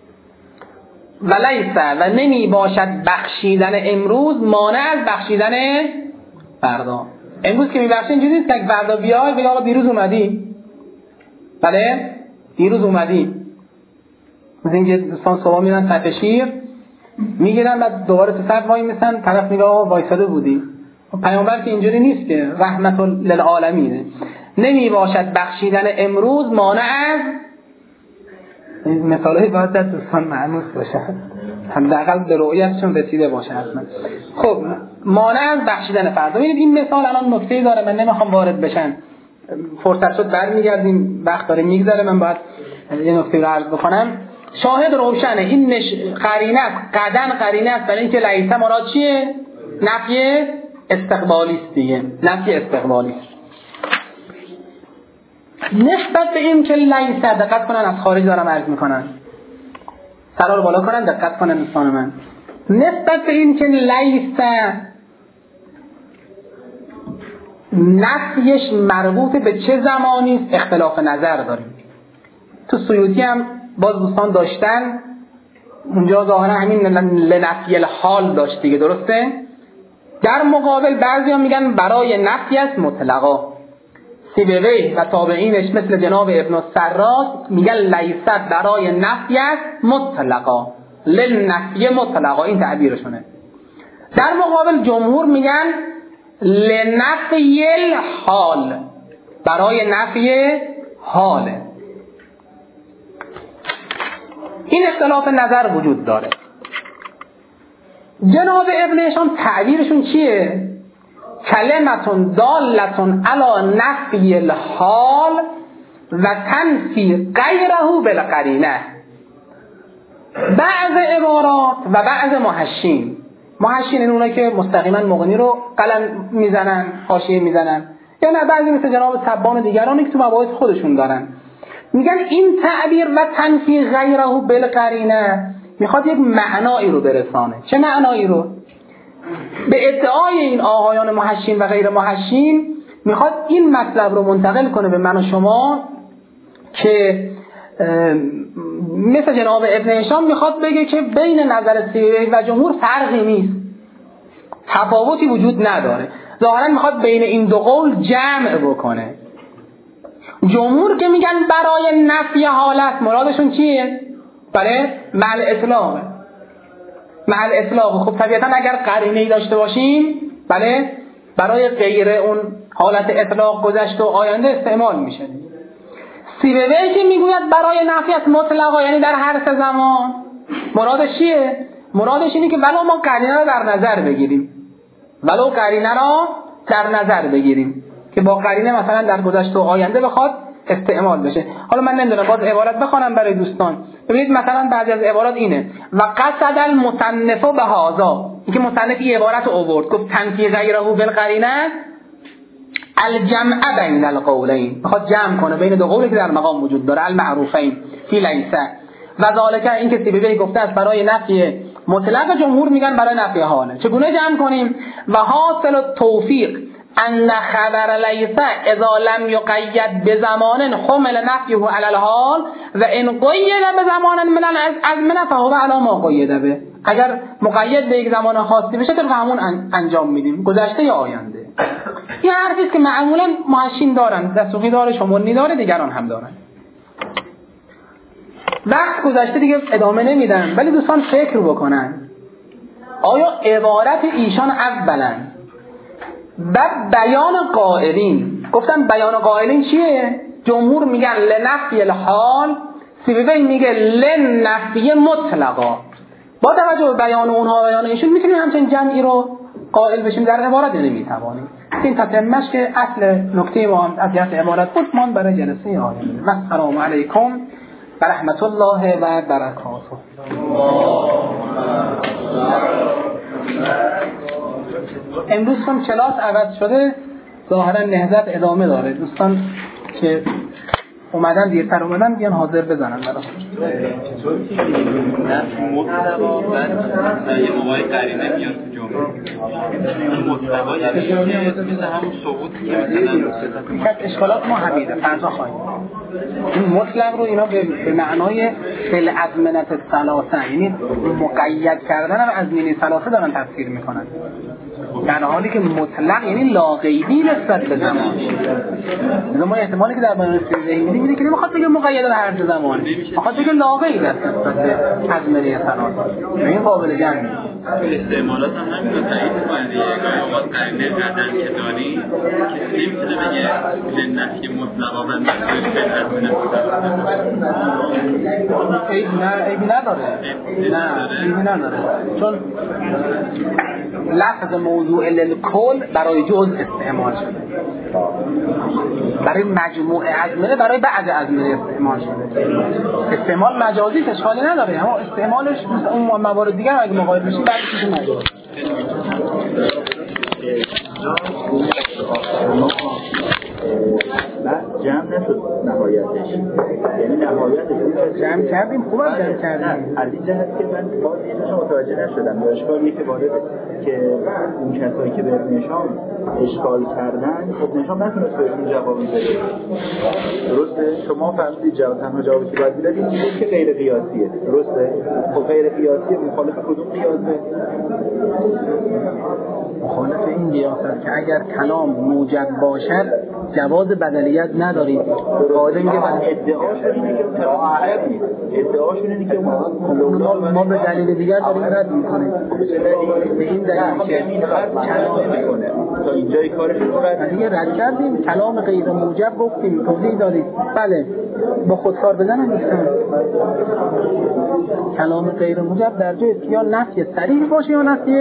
ولیس و نمی باشد بخشیدن امروز مانع از بخشیدن فردا. امروز که میبخشه اینجوری نیست که فردا بیای بگه آقا دیروز اومدی، بله دیروز اومدیم، مثل اینکه دوستان صبح میرن صف شیر میگیرن بعد دوباره تو صف وای میسن، طرف میگه آقا وایساده بودی. پیامبر که اینجوری نیست که، رحمت للعالمینه. نمی باشد بخشیدن امروز مانع از مثالهایی باید در دوستان معنوس باشه، حداقل به رؤیتشون رسیده باشه حتما. خب مانع از بخشیدن فردا. ببینید این مثال الان نکته‌ای داره، من نمیخوام وارد بشم، فرصت شد برمیگردیم، وقت داره میگذره، من باید یه نکته رو عرض بکنم. شاهد روشنه، این قرینه است، قرینه است برای اینکه لیسه مراد چیه؟ نفی استقبالی است دیگه، نفی استقبالی است. نسبت به این که لیسه، دقت کنن از خارج دارم عرض میکنن، سرا رو بالا کنن دقت کنن دوستان من، نسبت به این که لیسه نفیش مربوط به چه زمانی است اختلاف نظر داریم. تو سیوطی هم باز دوستان داشتن، اونجا ظاهرا همین لنفی الحال داشت دیگه، درسته؟ در مقابل بعضیا میگن برای نفی است مطلقا. سیبوی و تابعینش مثل جناب ابن السراج میگن لیست برای نفی است مطلقا، لنفی مطلقا، این تعبیرشونه. در مقابل جمهور میگن لنفی الحال، برای نفی حاله. این اختلاف نظر وجود داره. جناب ابن هشام تعبیرشون چیه؟ کلمتون دالتون علی نفی الحال و تنفی غیره بالقرینه. بعض عبارات و بعض محشین این اونایی که مستقیما مغنی رو قلم میزنن، حاشیه میزنن، یا نه بعضی مثل جناب سبان و دیگرانی که تو مباحث خودشون دارن، میگن این تعبیر و تنفی غیره بالقرینه میخواد یک معنایی رو برسانه. چه معنایی رو؟ به ادعای این آقایان محشین و غیر محشین میخواد این مطلب رو منتقل کنه به من و شما که مثل جناب ابن هشام میخواد بگه که بین نظر سیبوی و جمهور فرقی نیست، تفاوتی وجود نداره. ظاهرا میخواد بین این دو قول جمع بکنه. جمهور که میگن برای نفی حالت مرادشون چیه؟ بله مع الاطلاق. مع الاطلاق. خب طبیعتا اگر قرینه‌ای داشته باشیم بله برای غیر اون حالت اطلاق گذشته و آینده استعمال میشه. سیبوی که میگوید برای نفی مطلقا یعنی در هر سه زمان، مرادش چیه؟ مرادش اینه که ولو ما قرینه رو در نظر بگیریم، ولو قرینه رو در نظر بگیریم که با قرینه مثلا در گذشته و آینده بخواد استعمال بشه. حالا من نمیدونم، باز عبارت بخونم برای دوستان. ببینید مثلا بعضی از عبارات اینه و قصد المصنف بهذا، اینکه مصنف این عبارت رو آورد گفت تنفی غیره بالقرینه الجمع بین القولین، بخواد جمع کنه بین دو قولی که در مقام وجود داره، المعروفین فی لیسه و ذالک، این که سیبوی گفته است برای نفی مطلق، جمهور میگن برای نفی حاله. چگونه جمع کنیم؟ و حاصل التوفیق ان خبر لیسه اذا لم یقید بزمان حمل نفیه علی الحال و ان قید بزمان من الازمنه فهو علی ما قید به. اگر مقید به یک زمان خاصی بشه طبق همون انجام میدیم، گذشته یا آینده. این حرفی که معمولا محشین دارن، دسوقی داره، شمونی داره، دیگران هم دارن. وقت گذشته دیگه ادامه نمیدن، ولی دوستان فکر بکنن آیا عبارت ایشان اولا و بیان قائلین، گفتن بیان قائلین چیه؟ جمهور میگن لنفی الحال، سیبوی میگه لنفی مطلقا. با توجه به بیان اونها و بیان ایشون میتونیم همچنین جمعی رو قائل بشیم، در عبارت نمیتوانیم. این تتمش که اصل نکته ما از جهت عبارت بود مان برای جلسه آینده. السلام علیکم و رحمت الله و برکاته. امروز هم کلاس عوض شده، ظاهرا نهضت ادامه داره. دوستان که اومدن دیرتر اومدن بیان حاضر بزنن برای چطور که نفی مطلقا و یه موقعی قرینه میاد تو جمعه این مطلقا یعنی که مثل همون ثبوتی که مثلا یک اشکالات ما همیده فرضا خواهیم این مطلق رو اینا به معنای فل ازمنت ثلاثه، یعنی مقید کردن هم از مینی ثلاثه دارن تفسیر میکنن. در حالی که مطلق یعنی لاقیدی نسبت به زمان. ما احتمالی که در بیان ذهنی میدیم اینه که نمیخواد بگه مقید به هر زمان، میخواد بگه لاقید است نسبت به ازمنه سنات. این قابل جمع استعمالات هم همین رو تایید می‌کنه دیگه. گاهی اوقات قرینه قدم که داری کسی نمیتونه بگه نفی مطلقا و نفی فطرت به نفی عیبی نداره چون لفظ موضوع للکل برای جزء استعمال شده، برای مجموعه ازمنه برای بعض ازمنه استعمال شده. استعمال مجازی اشکالی نداره، اما استعمالش مثل اون موارد دیگه اگه مقایسه بشیم بعد چیزی مجازی بس جمع نشد نهایتش، یعنی نهایتش جمع کردیم خوب هم جمع کردیم. از این جهت که من باز اینش متوجه نشدم یا اشکالی که وارده که اون کسایی که به نشان اشکال کردن خب نشان نتونست بهشون جواب بده. درسته؟ شما فهمیدید تنها جوابی که باید بدید اینه که غیر قیاسیه. درسته؟ خب غیر قیاسیه مخالف کدوم قیاسه؟ مخالف این قیاس است که اگر کلام موجب باشد جواز بدلیت نداریم. قاعده میگه ادعاشون اینه که کلام موجب نیست. ادعاشون اینه که ما به دلیل دیگر داریم رد میکنیم. به این دلیل که کلام میکنه تا اینجای کارش رو رد دیگه رد کردیم. کلام غیر موجب گفتیم، توضیح دادیم. بله با خودکار بزنن نیستن. کلام غیر موجب در جای یا نفی صریح باشه یا نفی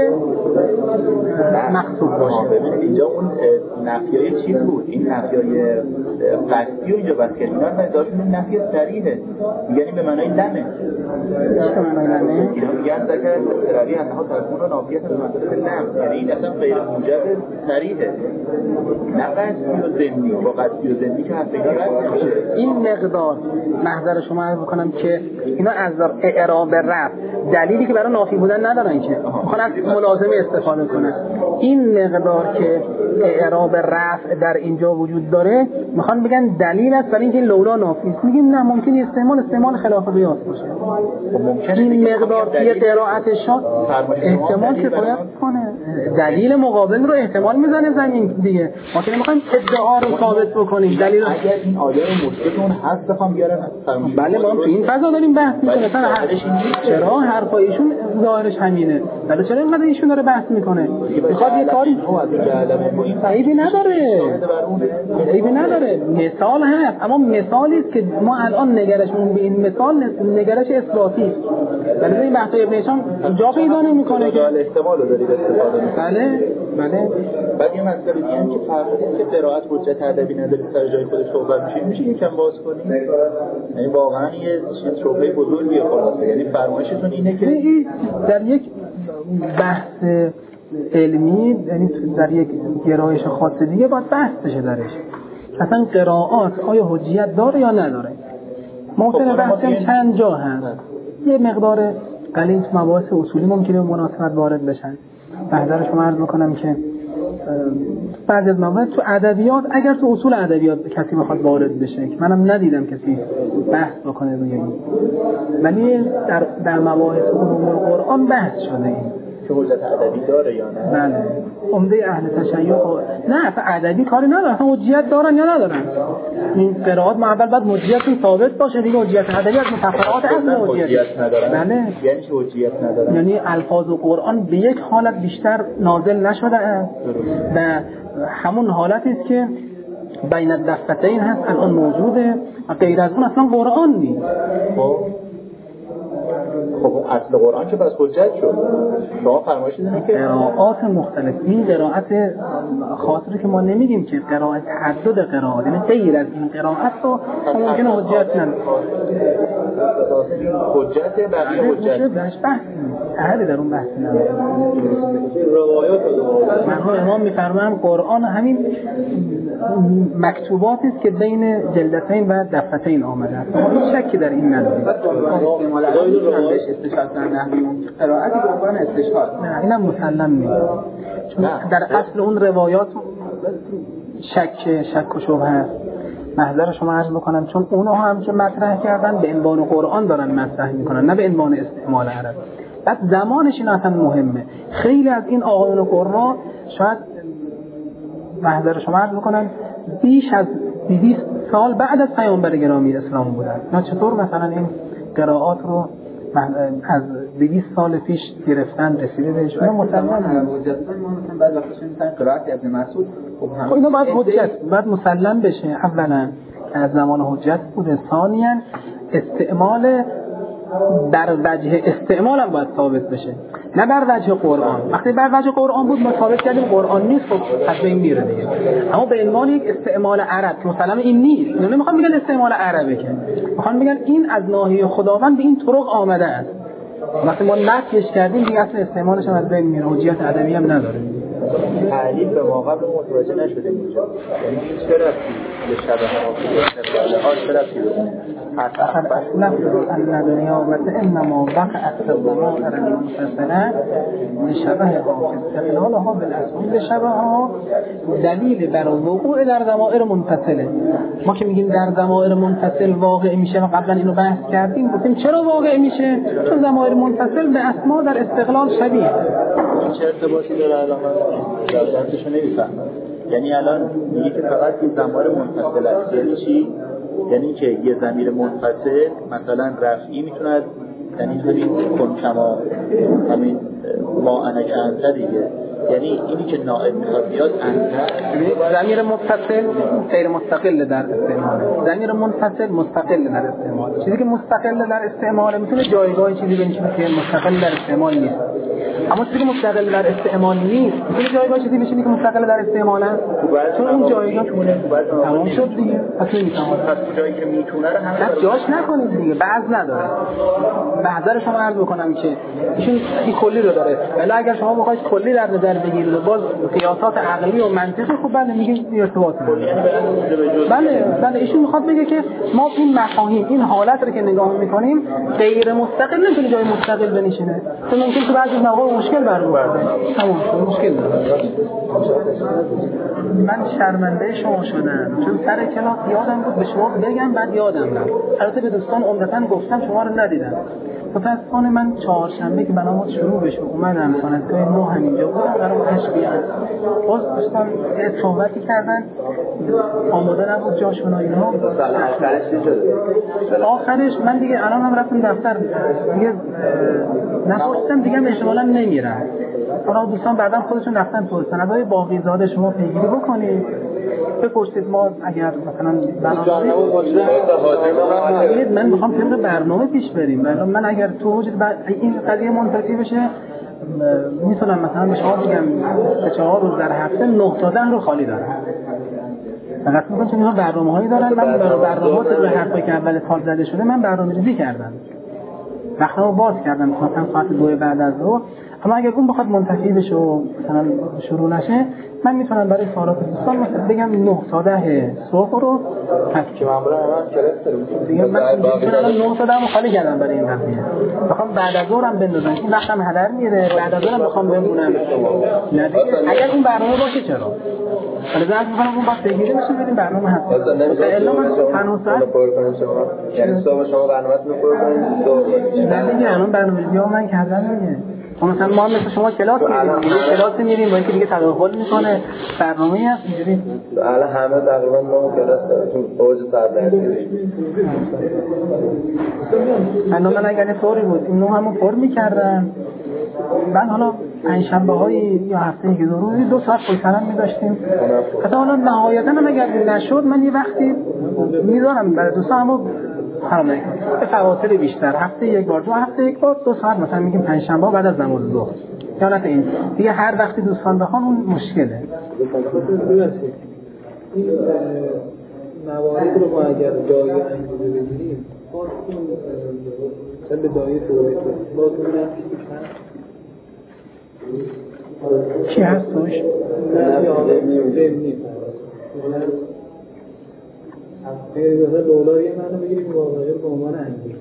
مقصود باشه. ببینید اینجا اون نفیای چی بود؟ این نفیای قصدی و اینجا بس که اینا داشتون این نفی صریحه، یعنی به معنای لمه. به معنای لمه؟ اینا میگن ذکر روی انها تکون و نافیت به منزله لم، یعنی این اصلا غیر موجب صریحه، نه قصدی و ضمنی. با قصدی و ضمنی که حرف اینا رد نمیشه. این مقدار محضر شما عرض بکنم که اینا از اعراب رفع دلیلی که برای نافی بودن ندارن که میخوان از ملازمه استفاده کنن. این مقدار که اعراب رفع در اینجا وجود داره میخوان بگن دلیل است برای اینکه لولا نافی است. میگیم نه، ممکنه استعمال خلاف قیاس باشه. این مقدار که قرائتش احتمال کفایت کنه، دلیل مقابل رو احتمال میزنه زمین دیگه. ما که نمیخوایم ادعا رو ثابت بکنیم. دلیل اگر این آیه رو مثبت اون هست بخوام بیارن، بله ما تو این فضا داریم بحث میکنه. چرا حرفایشون ظاهرش همینه؟ بله چرا اینقدر ایشون داره بحث میکنه؟ میخواد یه کاری عیبی نداره. مثال هست، اما مثالی است که ما الان نگرشمون به این مثال نگرش اثباتی است. ولی این بحث ابن هشام جا پیدا نمیکنه که احتمال رو دارید استفاده می‌کنید. بله. بعد یه مسئله دیگه هم که فرمودید که قرائت حجت ادبی نداره، سر جای خودش صحبت میشه یکم باز کنید. یعنی واقعا یه چیز شبهه بزرگیه خلاصه. یعنی فرمایشتون اینه که در یک بحث علمی، یعنی در یک گرایش خاص دیگه باید بحث بشه درش. اصلا قرائات آیا حجیت داره یا نداره؟ ممکنه بحث چند جا هست. یه مقدار قلیل مباحث اصولی ممکنه به مناسبت وارد بشن. بحثر شما عرض میکنم که بعضی از مباحث تو ادبیات، اگر تو اصول ادبیات کسی بخواد وارد بشه، که منم ندیدم کسی بحث بکنه روی این، ولی در مباحث علوم القرآن بحث شده این که حجت ادبی داره یا نه. بله. عمده اهل تشیع نه اصلا ادبی کاری نداره، اصلا حجیت دارن یا ندارن. این قرائات ما اول باید حجیتشون ثابت باشه دیگه. حجیت ادبی از متفرعات اصل حجیت ندارن. بله. یعنی حجیت ندارن، یعنی الفاظ قرآن به یک حالت بیشتر نازل نشده است و همون حالتی است که بین الدفتین هست الان موجوده و غیر از اون اصلا قرآن نیست. خب اصل قرآن که پس حجت شد. شما فرمایش دیدین که قرائات مختلف، این قرائت خاطری که ما نمیگیم که قرائت تعدد قرائات، یعنی غیر از این قرائت رو ممکنه حجت نه. حجت بقیه حجت بحث اهل در اون بحث نداره. روایات مرحوم امام میفرمایند قرآن همین مکتوباتی است که بین جلدتین و دفتین آمده است. هیچ شکی در این نداریم. استعمال بهش استشهاد کردن قرائتی به عنوان استشهاد، نه اینم مسلم نیست، چون در اصل اون روایات شک و شبهه است. محضر شما عرض بکنم چون اونها هم که مطرح کردن به عنوان قرآن دارن مطرح میکنن نه به عنوان استعمال عرب. بعد زمانش این اصلا مهمه. خیلی از این آقایون قرآن شاید محضر شما عرض بکنم بیش از 200 سال بعد از پیامبر گرامی اسلام بودن. نه چطور مثلا این قرائات رو از 200 سال پیش گرفتن رسیده بهش. من مطمئنم حجت ما مثلا بعد وقتش مثلا قرائت ابن مسعود خب اینا باید حجت بعد مسلم بشه. اولا از زمان حجت بوده، ثانیاً استعمال در وجه استعمال هم باید ثابت بشه نه بر وجه قرآن. وقتی بر وجه قرآن بود ما ثابت کردیم قرآن نیست، خب پس به این میره دیگه. اما به عنوان یک استعمال عرب که مثلا این نیست، اینا نمیخوان بگن استعمال عربه، که میخوان بگن این از ناحیه خداوند به این طرق آمده است. وقتی ما نفیش کردیم دیگه اصل استعمالش هم از بین میره، حجیت ادبی هم نداره. تعلیل به واقع به متوجه نشده اینجا، یعنی چه رفتی به شبه ها چه رفتی أن النيابة إنما وقعت الضمائر المنفصلة لشبهها في استقلالها بالأسماء لشبهها دلیل بر وقوع در ضمائر منفصله. ما که میگیم در ضمائر منفصل واقع میشه و قبلا اینو بحث کردیم، گفتیم چرا واقع میشه؟ چون ضمائر منفصل به اسماء در استقلال شبیه. چه ارتباطی داره الان درستشو نمیفهمم. یعنی الان میگه که فقط این ضمائر منفصل است. یعنی چی؟ یعنی که یه ضمیر منفصل مثلا رفعی میتونه، یعنی همین کنکما همین ما انا که انت دیگه، یعنی اینی که نائب میخواد بیاد انت. ضمیر متصل غیر مستقل در استعمال، ضمیر منفصل مستقل در استعمال. چیزی که مستقل در استعمال میتونه جایگاه چیزی بنشینه که مستقل در استعمال نیست. اما چیزی که مستقل در استعمال نیست میتونه جایگاه چیزی بنشینه که مستقل در استعمال است، چون اون جایگاه تمام شد دیگه. پس جایی که میتونه رو هم جاش نکنید دیگه، بعض نداره. بعضا شما عرض بکنم که ایشون این کلی رو داره، ولی اگر شما بخواید کلی در نظر بگیرید و باز قیاسات عقلی و منطقی، خب بله میگه ارتباط نداره. بله ایشون میخواد بگه که ما این مفاهیم این حالت رو که نگاه میکنیم غیر مستقل نمیتونه جای مستقل بنشینه، چون ممکن تو بعضی مواقع مشکل برمیاد. تمام مشکل داره. من شرمنده شما شدم چون سر کلاس یادم بود به شما بگم بعد یادم رفت. البته به دوستان عمدتاً گفتم شما رو ندیدم. متأسفانه من چهارشنبه که برنامه شروع بشه اومدم دانشگاه 9 همینجا بودم، قرار 8 بیام. باز دوستان یه صحبتی کردن آماده نبود جاشون و اینا. آخرش چی شد؟ آخرش من دیگه الان هم رفتم دفتر دیگه نپرسیدم دیگه احتمالاً نمیرم. حالا دوستان بعداً خودشون رفتن تو سندهای باقی زاده شما پیگیری بکنید. بپرسید ما اگر مثلا برنامه من میخوام طبق برنامه پیش بریم. من اگر تو وجود این قضیه منتفی بشه میتونم مثلا به شما بگم 3-4 روز در هفته 9 تا 10 رو خالی دارم. فقط میگم چون اینا برنامه‌هایی دارن. من برنامه‌ها رو حرفی که اول سال زده شده من برنامه‌ریزی کردم. وقتمو باز کردم مثلا ساعت 2 بعد از ظهر. اما اگر اون بخواد منتفی بشه و مثلا شروع نشه من میتونم برای سوالات دوستان مثلا بگم 9 تا 10 صبح رو که معمولا الان کلاس داریم دیگه. من 9 تا 10 خالی کردم برای این قضیه. میخوام بعد از ظهرم بندازم این وقتم هدر میره. بعد از ظهرم میخوام بمونم. نه اگر اون برنامه باشه چرا؟ ولی بعد میخوام اون وقت بگیره بشه بریم برنامه هست. مثلا من تنها ساعت شما یعنی صبح شما برنامه‌تون رو پر کنید ظهر. نه دیگه الان برنامه‌ریزی ها من کردم دیگه. مثلا ما مثل شما کلاس میریم با اینکه دیگه تداخل میکنه برنامه‌ای هست اینجوری. الان همه تقریبا ما کلاس داریم اوج سردرگیری. من اگر طوری بود این همون پر می‌کردم. بعد حالا پنجشنبه‌های یا هفته‌ای که روزی 2 ساعت پشت‌سرم می‌داشتیم. حتی حالا نهایتاً هم اگر نشد من یه وقتی می‌ذارم برای دوستان اما حالا به فواصل بیشتر هفته یک بار 2 هفته یک بار 2 ساعت مثلا میگیم پنجشنبه بعد از نماز ظهر. یا نه این دیگه هر وقتی دوستان بخوان اون مشکله. این موارد رو ما اگر جای انگیزه بگیریم باز این مثلا به دایه توبه باز اون چی هست توش؟ نمی غیر مثلا دولاری منو بگیریم واقعا به عنوان انگیزه.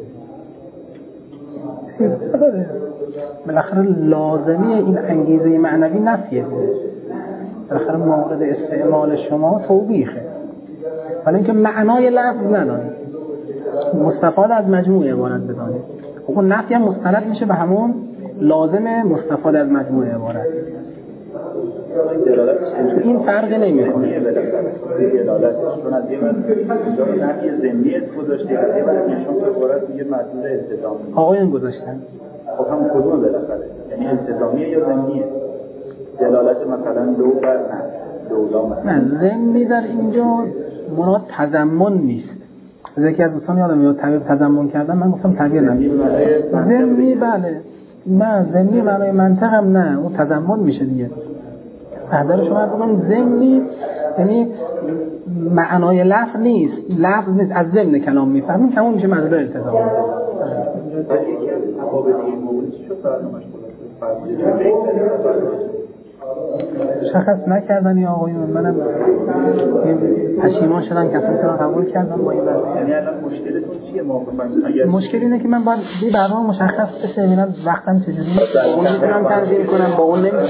بالاخره لازمی این انگیزه معنوی نفیه. بالاخره مورد استعمال شما توبیخه. ولی اینکه معنای لفظ ندانید، مستفاد از مجموع عبارت بدانید. خب نفی هم مستند میشه به همون لازم مستفاد از مجموع عبارت. این فرق نمیکنه. دلالتش چون از یه وقت نفی ضمنی گذاشته از یه وقت نشون به عبارت میگه مجموع التزامی. آقایون گذاشتن. خب هم کدوم بالاخره؟ یعنی التزامیه یا ضمنیه؟ دلالت مثلا لو بر نه ضمنی در اینجا مراد تضمن نیست. از یکی از دوستان یادم میاد تعبیر تضمن کردن، من گفتم تعبیر نمیشه. ضمنی بله. نه ضمنی معنای منطقم نه، اون تضمن میشه دیگه. حضرت شما بگم ضمنی یعنی معنای لفظ نیست، لفظ نیست، از ضمن کلام میفهمیم که اون میشه مدلول التزام. شخص نکردن یا آقایون، منم پشیمان شدم که اصلا چرا قبول کردم با این وضعیت. یعنی الان مشکلتون چیه؟ مشکل اینه که من باید یه برنامه مشخص بشه ببینم وقتم چجوری اون میتونم تنظیم کنم با اون نمیتونم.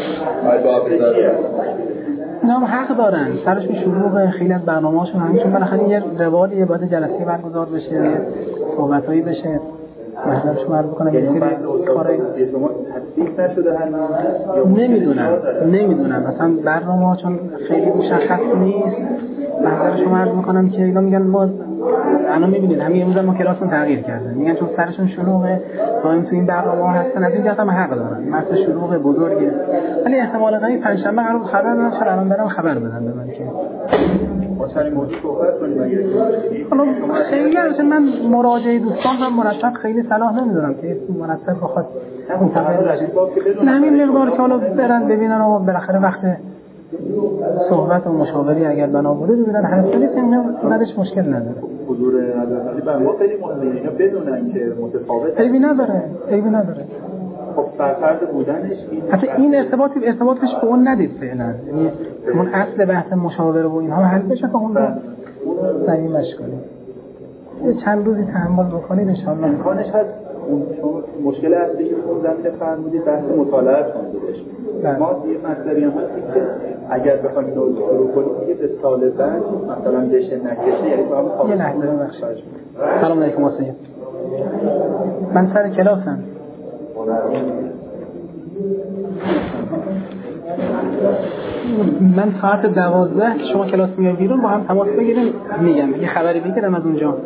اینا هم حق دارن، سرشون شروع خیلی از برنامه‌هاشون همینشون بالاخره یه روالیه، باید جلسه برگزار بشه، یه صحبتایی بشه. مثلا شما عرض بکنم یه سری کارای شما تصدیق نشده هنوز؟ نمیدونم مثلا برنامه‌ها چون خیلی مشخص نیست. مثلا شما عرض می‌کنم که اینا میگن ما الان می‌بینید همین امروز ما کلاسمون تغییر کرده، میگن چون سرشون شلوغه دائم تو این برنامه‌ها هستن، از این جهت هم حق دارن. مثلا شلوغ بزرگه، ولی احتمال قوی پنجشنبه قرار خبر بدن، چرا الان برام خبر بدن به من که ما سر این موضوع صحبت کنیم. حالا خیلی نمیشه، من مراجعه دوستان هم مرتب خیلی صلاح نمیدونم که مرتب بخواد منتقل بشه. همین مقدار که حالا برن ببینن و بالاخره وقت صحبت و مشاوری اگر بنا بوده ببینن هست نیست، بعدش مشکل نداره. حضور حضرت علی ما خیلی مهمه، اینا بدونن که متفاوته. عیبی نداره. خب فرد بودنش حتی این ارتباطش به اون ندید فعلا، یعنی اون اصل بحث مشاوره و اینها حل بشه تا اون رو صحیحش کنیم. یه چند روزی تحمل بکنید ان شاءالله. امکانش هست. چون مشکل اصلی که اون زمینه فرمودید بحث مطالعه خوندش. ما یه مطلبی هم هست که اگر بخوایم شروع کنیم دیگه به سال بعد مثلا بشه نکشه، یعنی با هم یه لحظه ببخشید. سلام علیکم واسه من سر کلاسم. من ساعت 12 که شما کلاس میاد بیرون با هم تماس بگیریم، میگم یه خبری بگیرم از اونجا.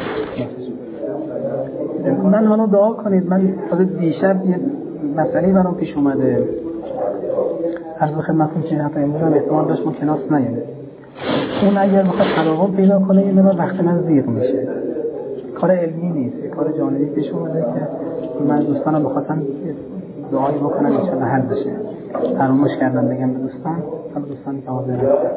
من حالا دعا کنید. من دیشب یه مسئله برام پیش اومده، عرض خدمتتون که حتی امروز هم احتمال داشت ما کلاس نیاد. اون اگر بخواد تداوم پیدا کنه یه مقدار وقت من ضیق میشه. کار علمی نیست، یه کار جانبی پیش اومده که من دوستانم بخواستم دعایی بکنم ان شاءالله حل بشه. فراموش کردم بگم به دوستان که حاضر هستن.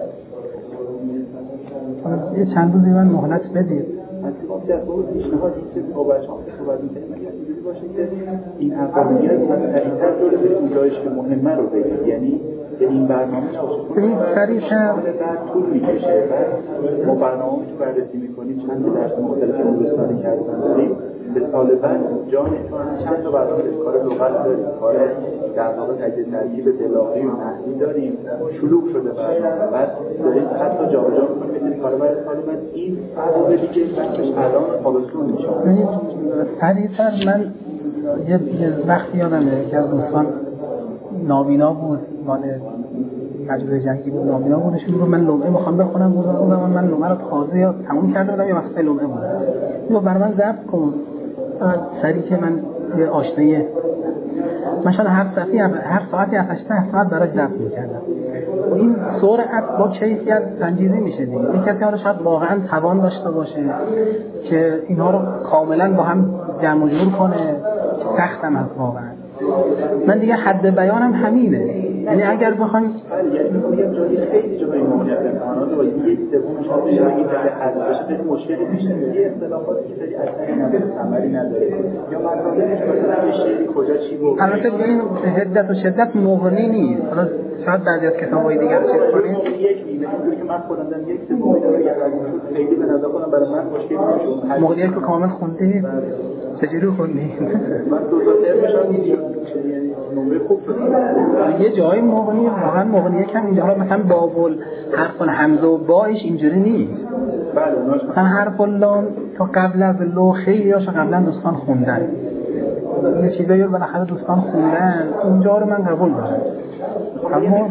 یه چند روزی من مهلت بدید. اتفاق در اون پیشنهادی که با بچه‌ها صحبت می‌کنیم اگر اینجوری باشه که این اولویت سریع‌تر جلو بریم اونجایش که مهمه رو بگید، یعنی به این برنامه این سریع‌تر بعد طول می‌کشه. بعد ما برنامه‌ای که بررسی می‌کنیم چند درس مختلف دوستانی کردن داریم به سال بعد جان چند تا برنامه کار لغت داریم، کار در واقع تجزیه ترکیب بلاغی و نحوی داریم، شلوغ شده برنامه. بعد داریم حتی جابجا می‌کنیم کار برای سال بعد این علاوه دیگه بحثش الان تابستون میشه. سریع‌تر من یه وقتی یادمه که از دوستان نابینا بود، مال مجموعه جنگی بود، نابینا بود، نشون بود من لمعه میخوام بخونم. اون زمان من لمعه رو تازه یا تموم کرده بودم یا وقتی لمعه بود. اینو برای من ضبط کن. سری که من یه آشنایی مثلا هر ساعتی 7-8 ساعت برای ضبط می‌کردم. و این سرعت با کیفیت سنجیده میشه دیگه. این کسی ها رو شاید واقعا توان داشته باشه که اینها رو کاملا با هم جمع و جور کنه، سختم هست واقعا. من دیگه حد بیانم همینه. یعنی اگر بخوایم یعنی میگم جایی خیلی جایی موقعیت امتحانات و یک سومش هم بشه اگه در حد بشه خیلی مشکلی میشه. یه اصطلاحاتی که خیلی اثری نداره، ثمری نداره، یا مطالبی که مثلا یه شعری کجا چی بود. البته به این حدت و شدت مغنی نیست. حالا شاید بعضی از کتابای دیگر چیز کنیم یک نیمه اینجوری که من خودم دارم یک سوم داره اگر شد خیلی به نظر خودم برای من مشکلی نمیشه. موقعیت که کامل خوندید چجوری خوندید؟ من دو تا ترمش هم شده، یعنی نمره خوب شده. یه جایی مغنی واقعا مغنیه کم اینجا مثلا بابل حرف حمزه و باش اینجوری نیست. بله مثلا حرف لام تو قبل از لو خیلی هاشو قبلا دوستان خوندن، یه چیزایی رو بالاخره دوستان خوندن، اونجا رو من قبول دارم. اما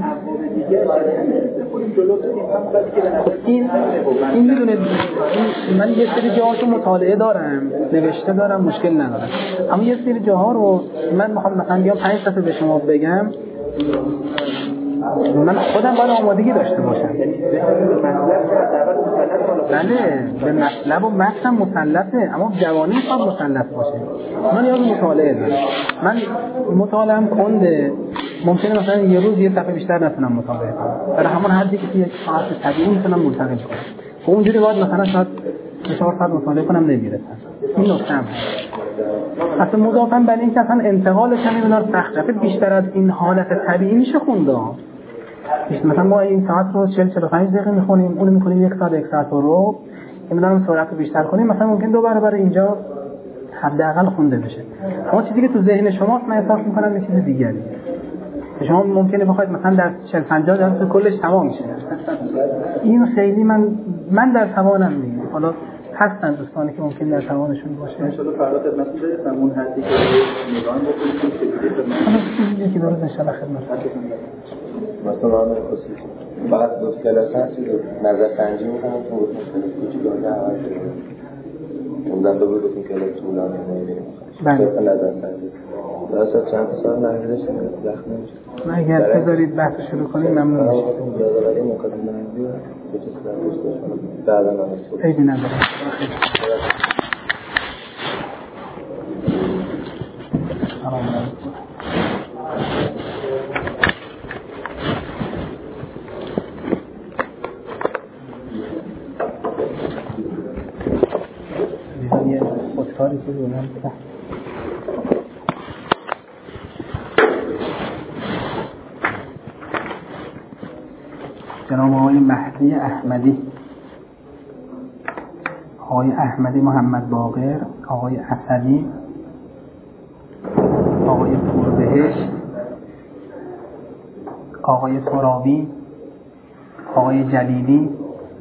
این میدونه من یه سری جاهاشو مطالعه دارم، نوشته دارم، مشکل ندارم، اما یه سری جاها رو من میخوام مثلا بیام 5 صفحه به شما بگم، من خودم باید آمادگی داشته باشم. بله به مطلب و متن مسلطه، اما جوانی هم مسلط باشه. من نیاز مطالعه دارم. من مطالعه‌ام کنده، ممکنه مثلا یه روز یه صفحه بیشتر نتونم مطالعه کنم، برای همون حدی که یک ساعت طبیعی میتونم منتقل کنم. خب اونجوری باید مثلا شاید 4 ساعت مطالعه کنم نمیرسم. این نکته هم هست. اصلا مضافاً بر این که اصلا انتقالش هم اینقدر سخته، بیشتر از این حالت طبیعی میشه خونده. مثلا ما این ساعت رو 40-45 دقیقه میخونیم، اونو میخونیم 1 ساعت رو نمیدونم سرعت رو بیشتر کنیم، مثلا ممکن 2 برابر اینجا حداقل خونده بشه. اما چیزی که تو ذهن شماست من احساس میکنم یه چیز دیگری. شما ممکنه بخواید مثلا در 40-50 دقیقه کلش تمام میشه. این خیلی من در توانم نیست. حالا هستن دوستانی که ممکن در توانشون باشه. ان شاءالله فردا خدمتتون برسم اون حدی که نگاه بکنید که خدمت. یکی درست ان شاءالله خدمتتون. مثلا من خصوصی بعد دو کلاس هست نظر سنجی میکنم تو کلاس کوچیک‌تر عوض شده. اون دو بگیم کلاس طولانی نمی‌ریم. بله نظر سنجی. درست چند سال نمی‌رسه وقت نمیشه. من اگر بذارید بحث شروع کنیم ممنون میشم. یادآوری مقدمه نمی‌دی چه چیزی داشته باشم. بعدا من خیلی ندارم. سلام علیکم. یه خودکاری که دونم بودم. جناب آقای مهدی احمدی، آقای احمدی محمد باقر، آقای اسدی، آقای پوربهشت، آقای ترابی، آقای جلیلی،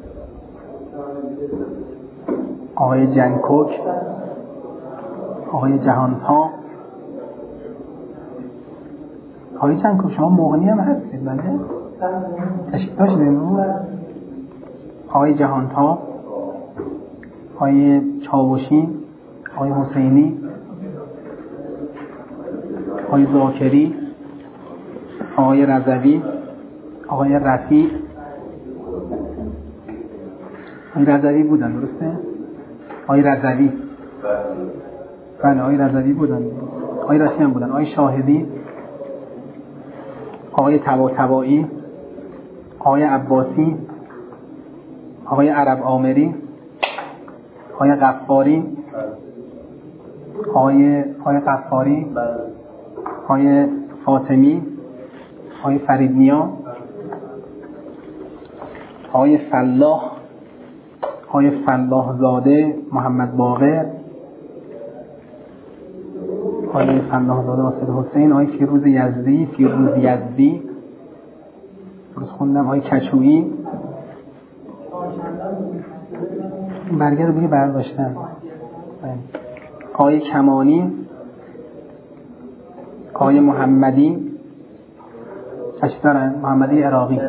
آقای جنکوک، آقای جهانتا. آقای جنکوک شما مغنی هم هستید بله؟ تشریف داشتید؟ آقای جهانتا، آقای چاوشی، آقای حسینی، آقای زاکری، آقای رضوی، آقای رفیع. آقای رضوی بودن درسته؟ آقای رضوی بله آقای رضوی بودن، آقای رفیع هم بودن، آقای شاهدی، آقای طباطبایی، آقای عباسی، آقای عرب آمری، آقای غفاری، آقای غفاری، آقای فاطمی، آقای فریدنیا، آقای فلاح، آقای فلاح زاده محمد باقر، آقای فلاح زاده آصد حسین، آقای فیروز یزدی درست خوندم، آقای کچویی برگر رو برداشتن، آقای کمانی، آقای محمدی چشم دارن، محمدی عراقی،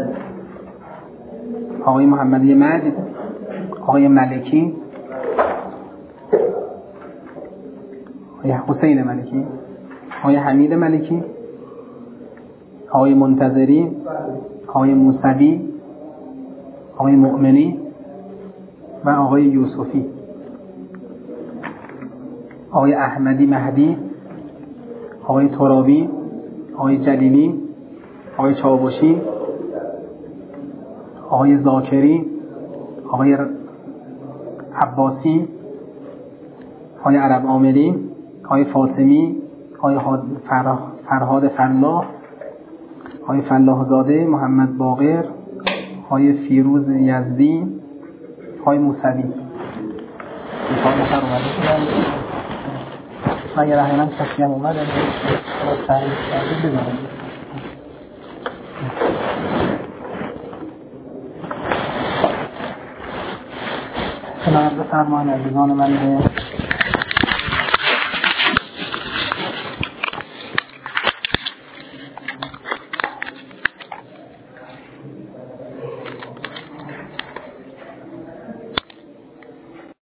آقای محمدی مجد، آقای ملکی، آقای حسین ملکی، آقای حمید ملکی، آقای منتظری، آقای موسوی، آقای مؤمنی و آقای یوسفی، آقای احمدی مهدی، آقای ترابی، آقای جلیلی، آقای چاوشی، آقای زاکری، آقای عباسی، آقای عرب آمری، آقای فاطمی، آقای فرهاد فلاح، آقای فلاح زاده محمد باقر، آقای فیروز یزدی، آقای موسوی. اگر احیانا کسی هم اومد تعریف کرده بزنید. سلام بفرمایید عزیزان من.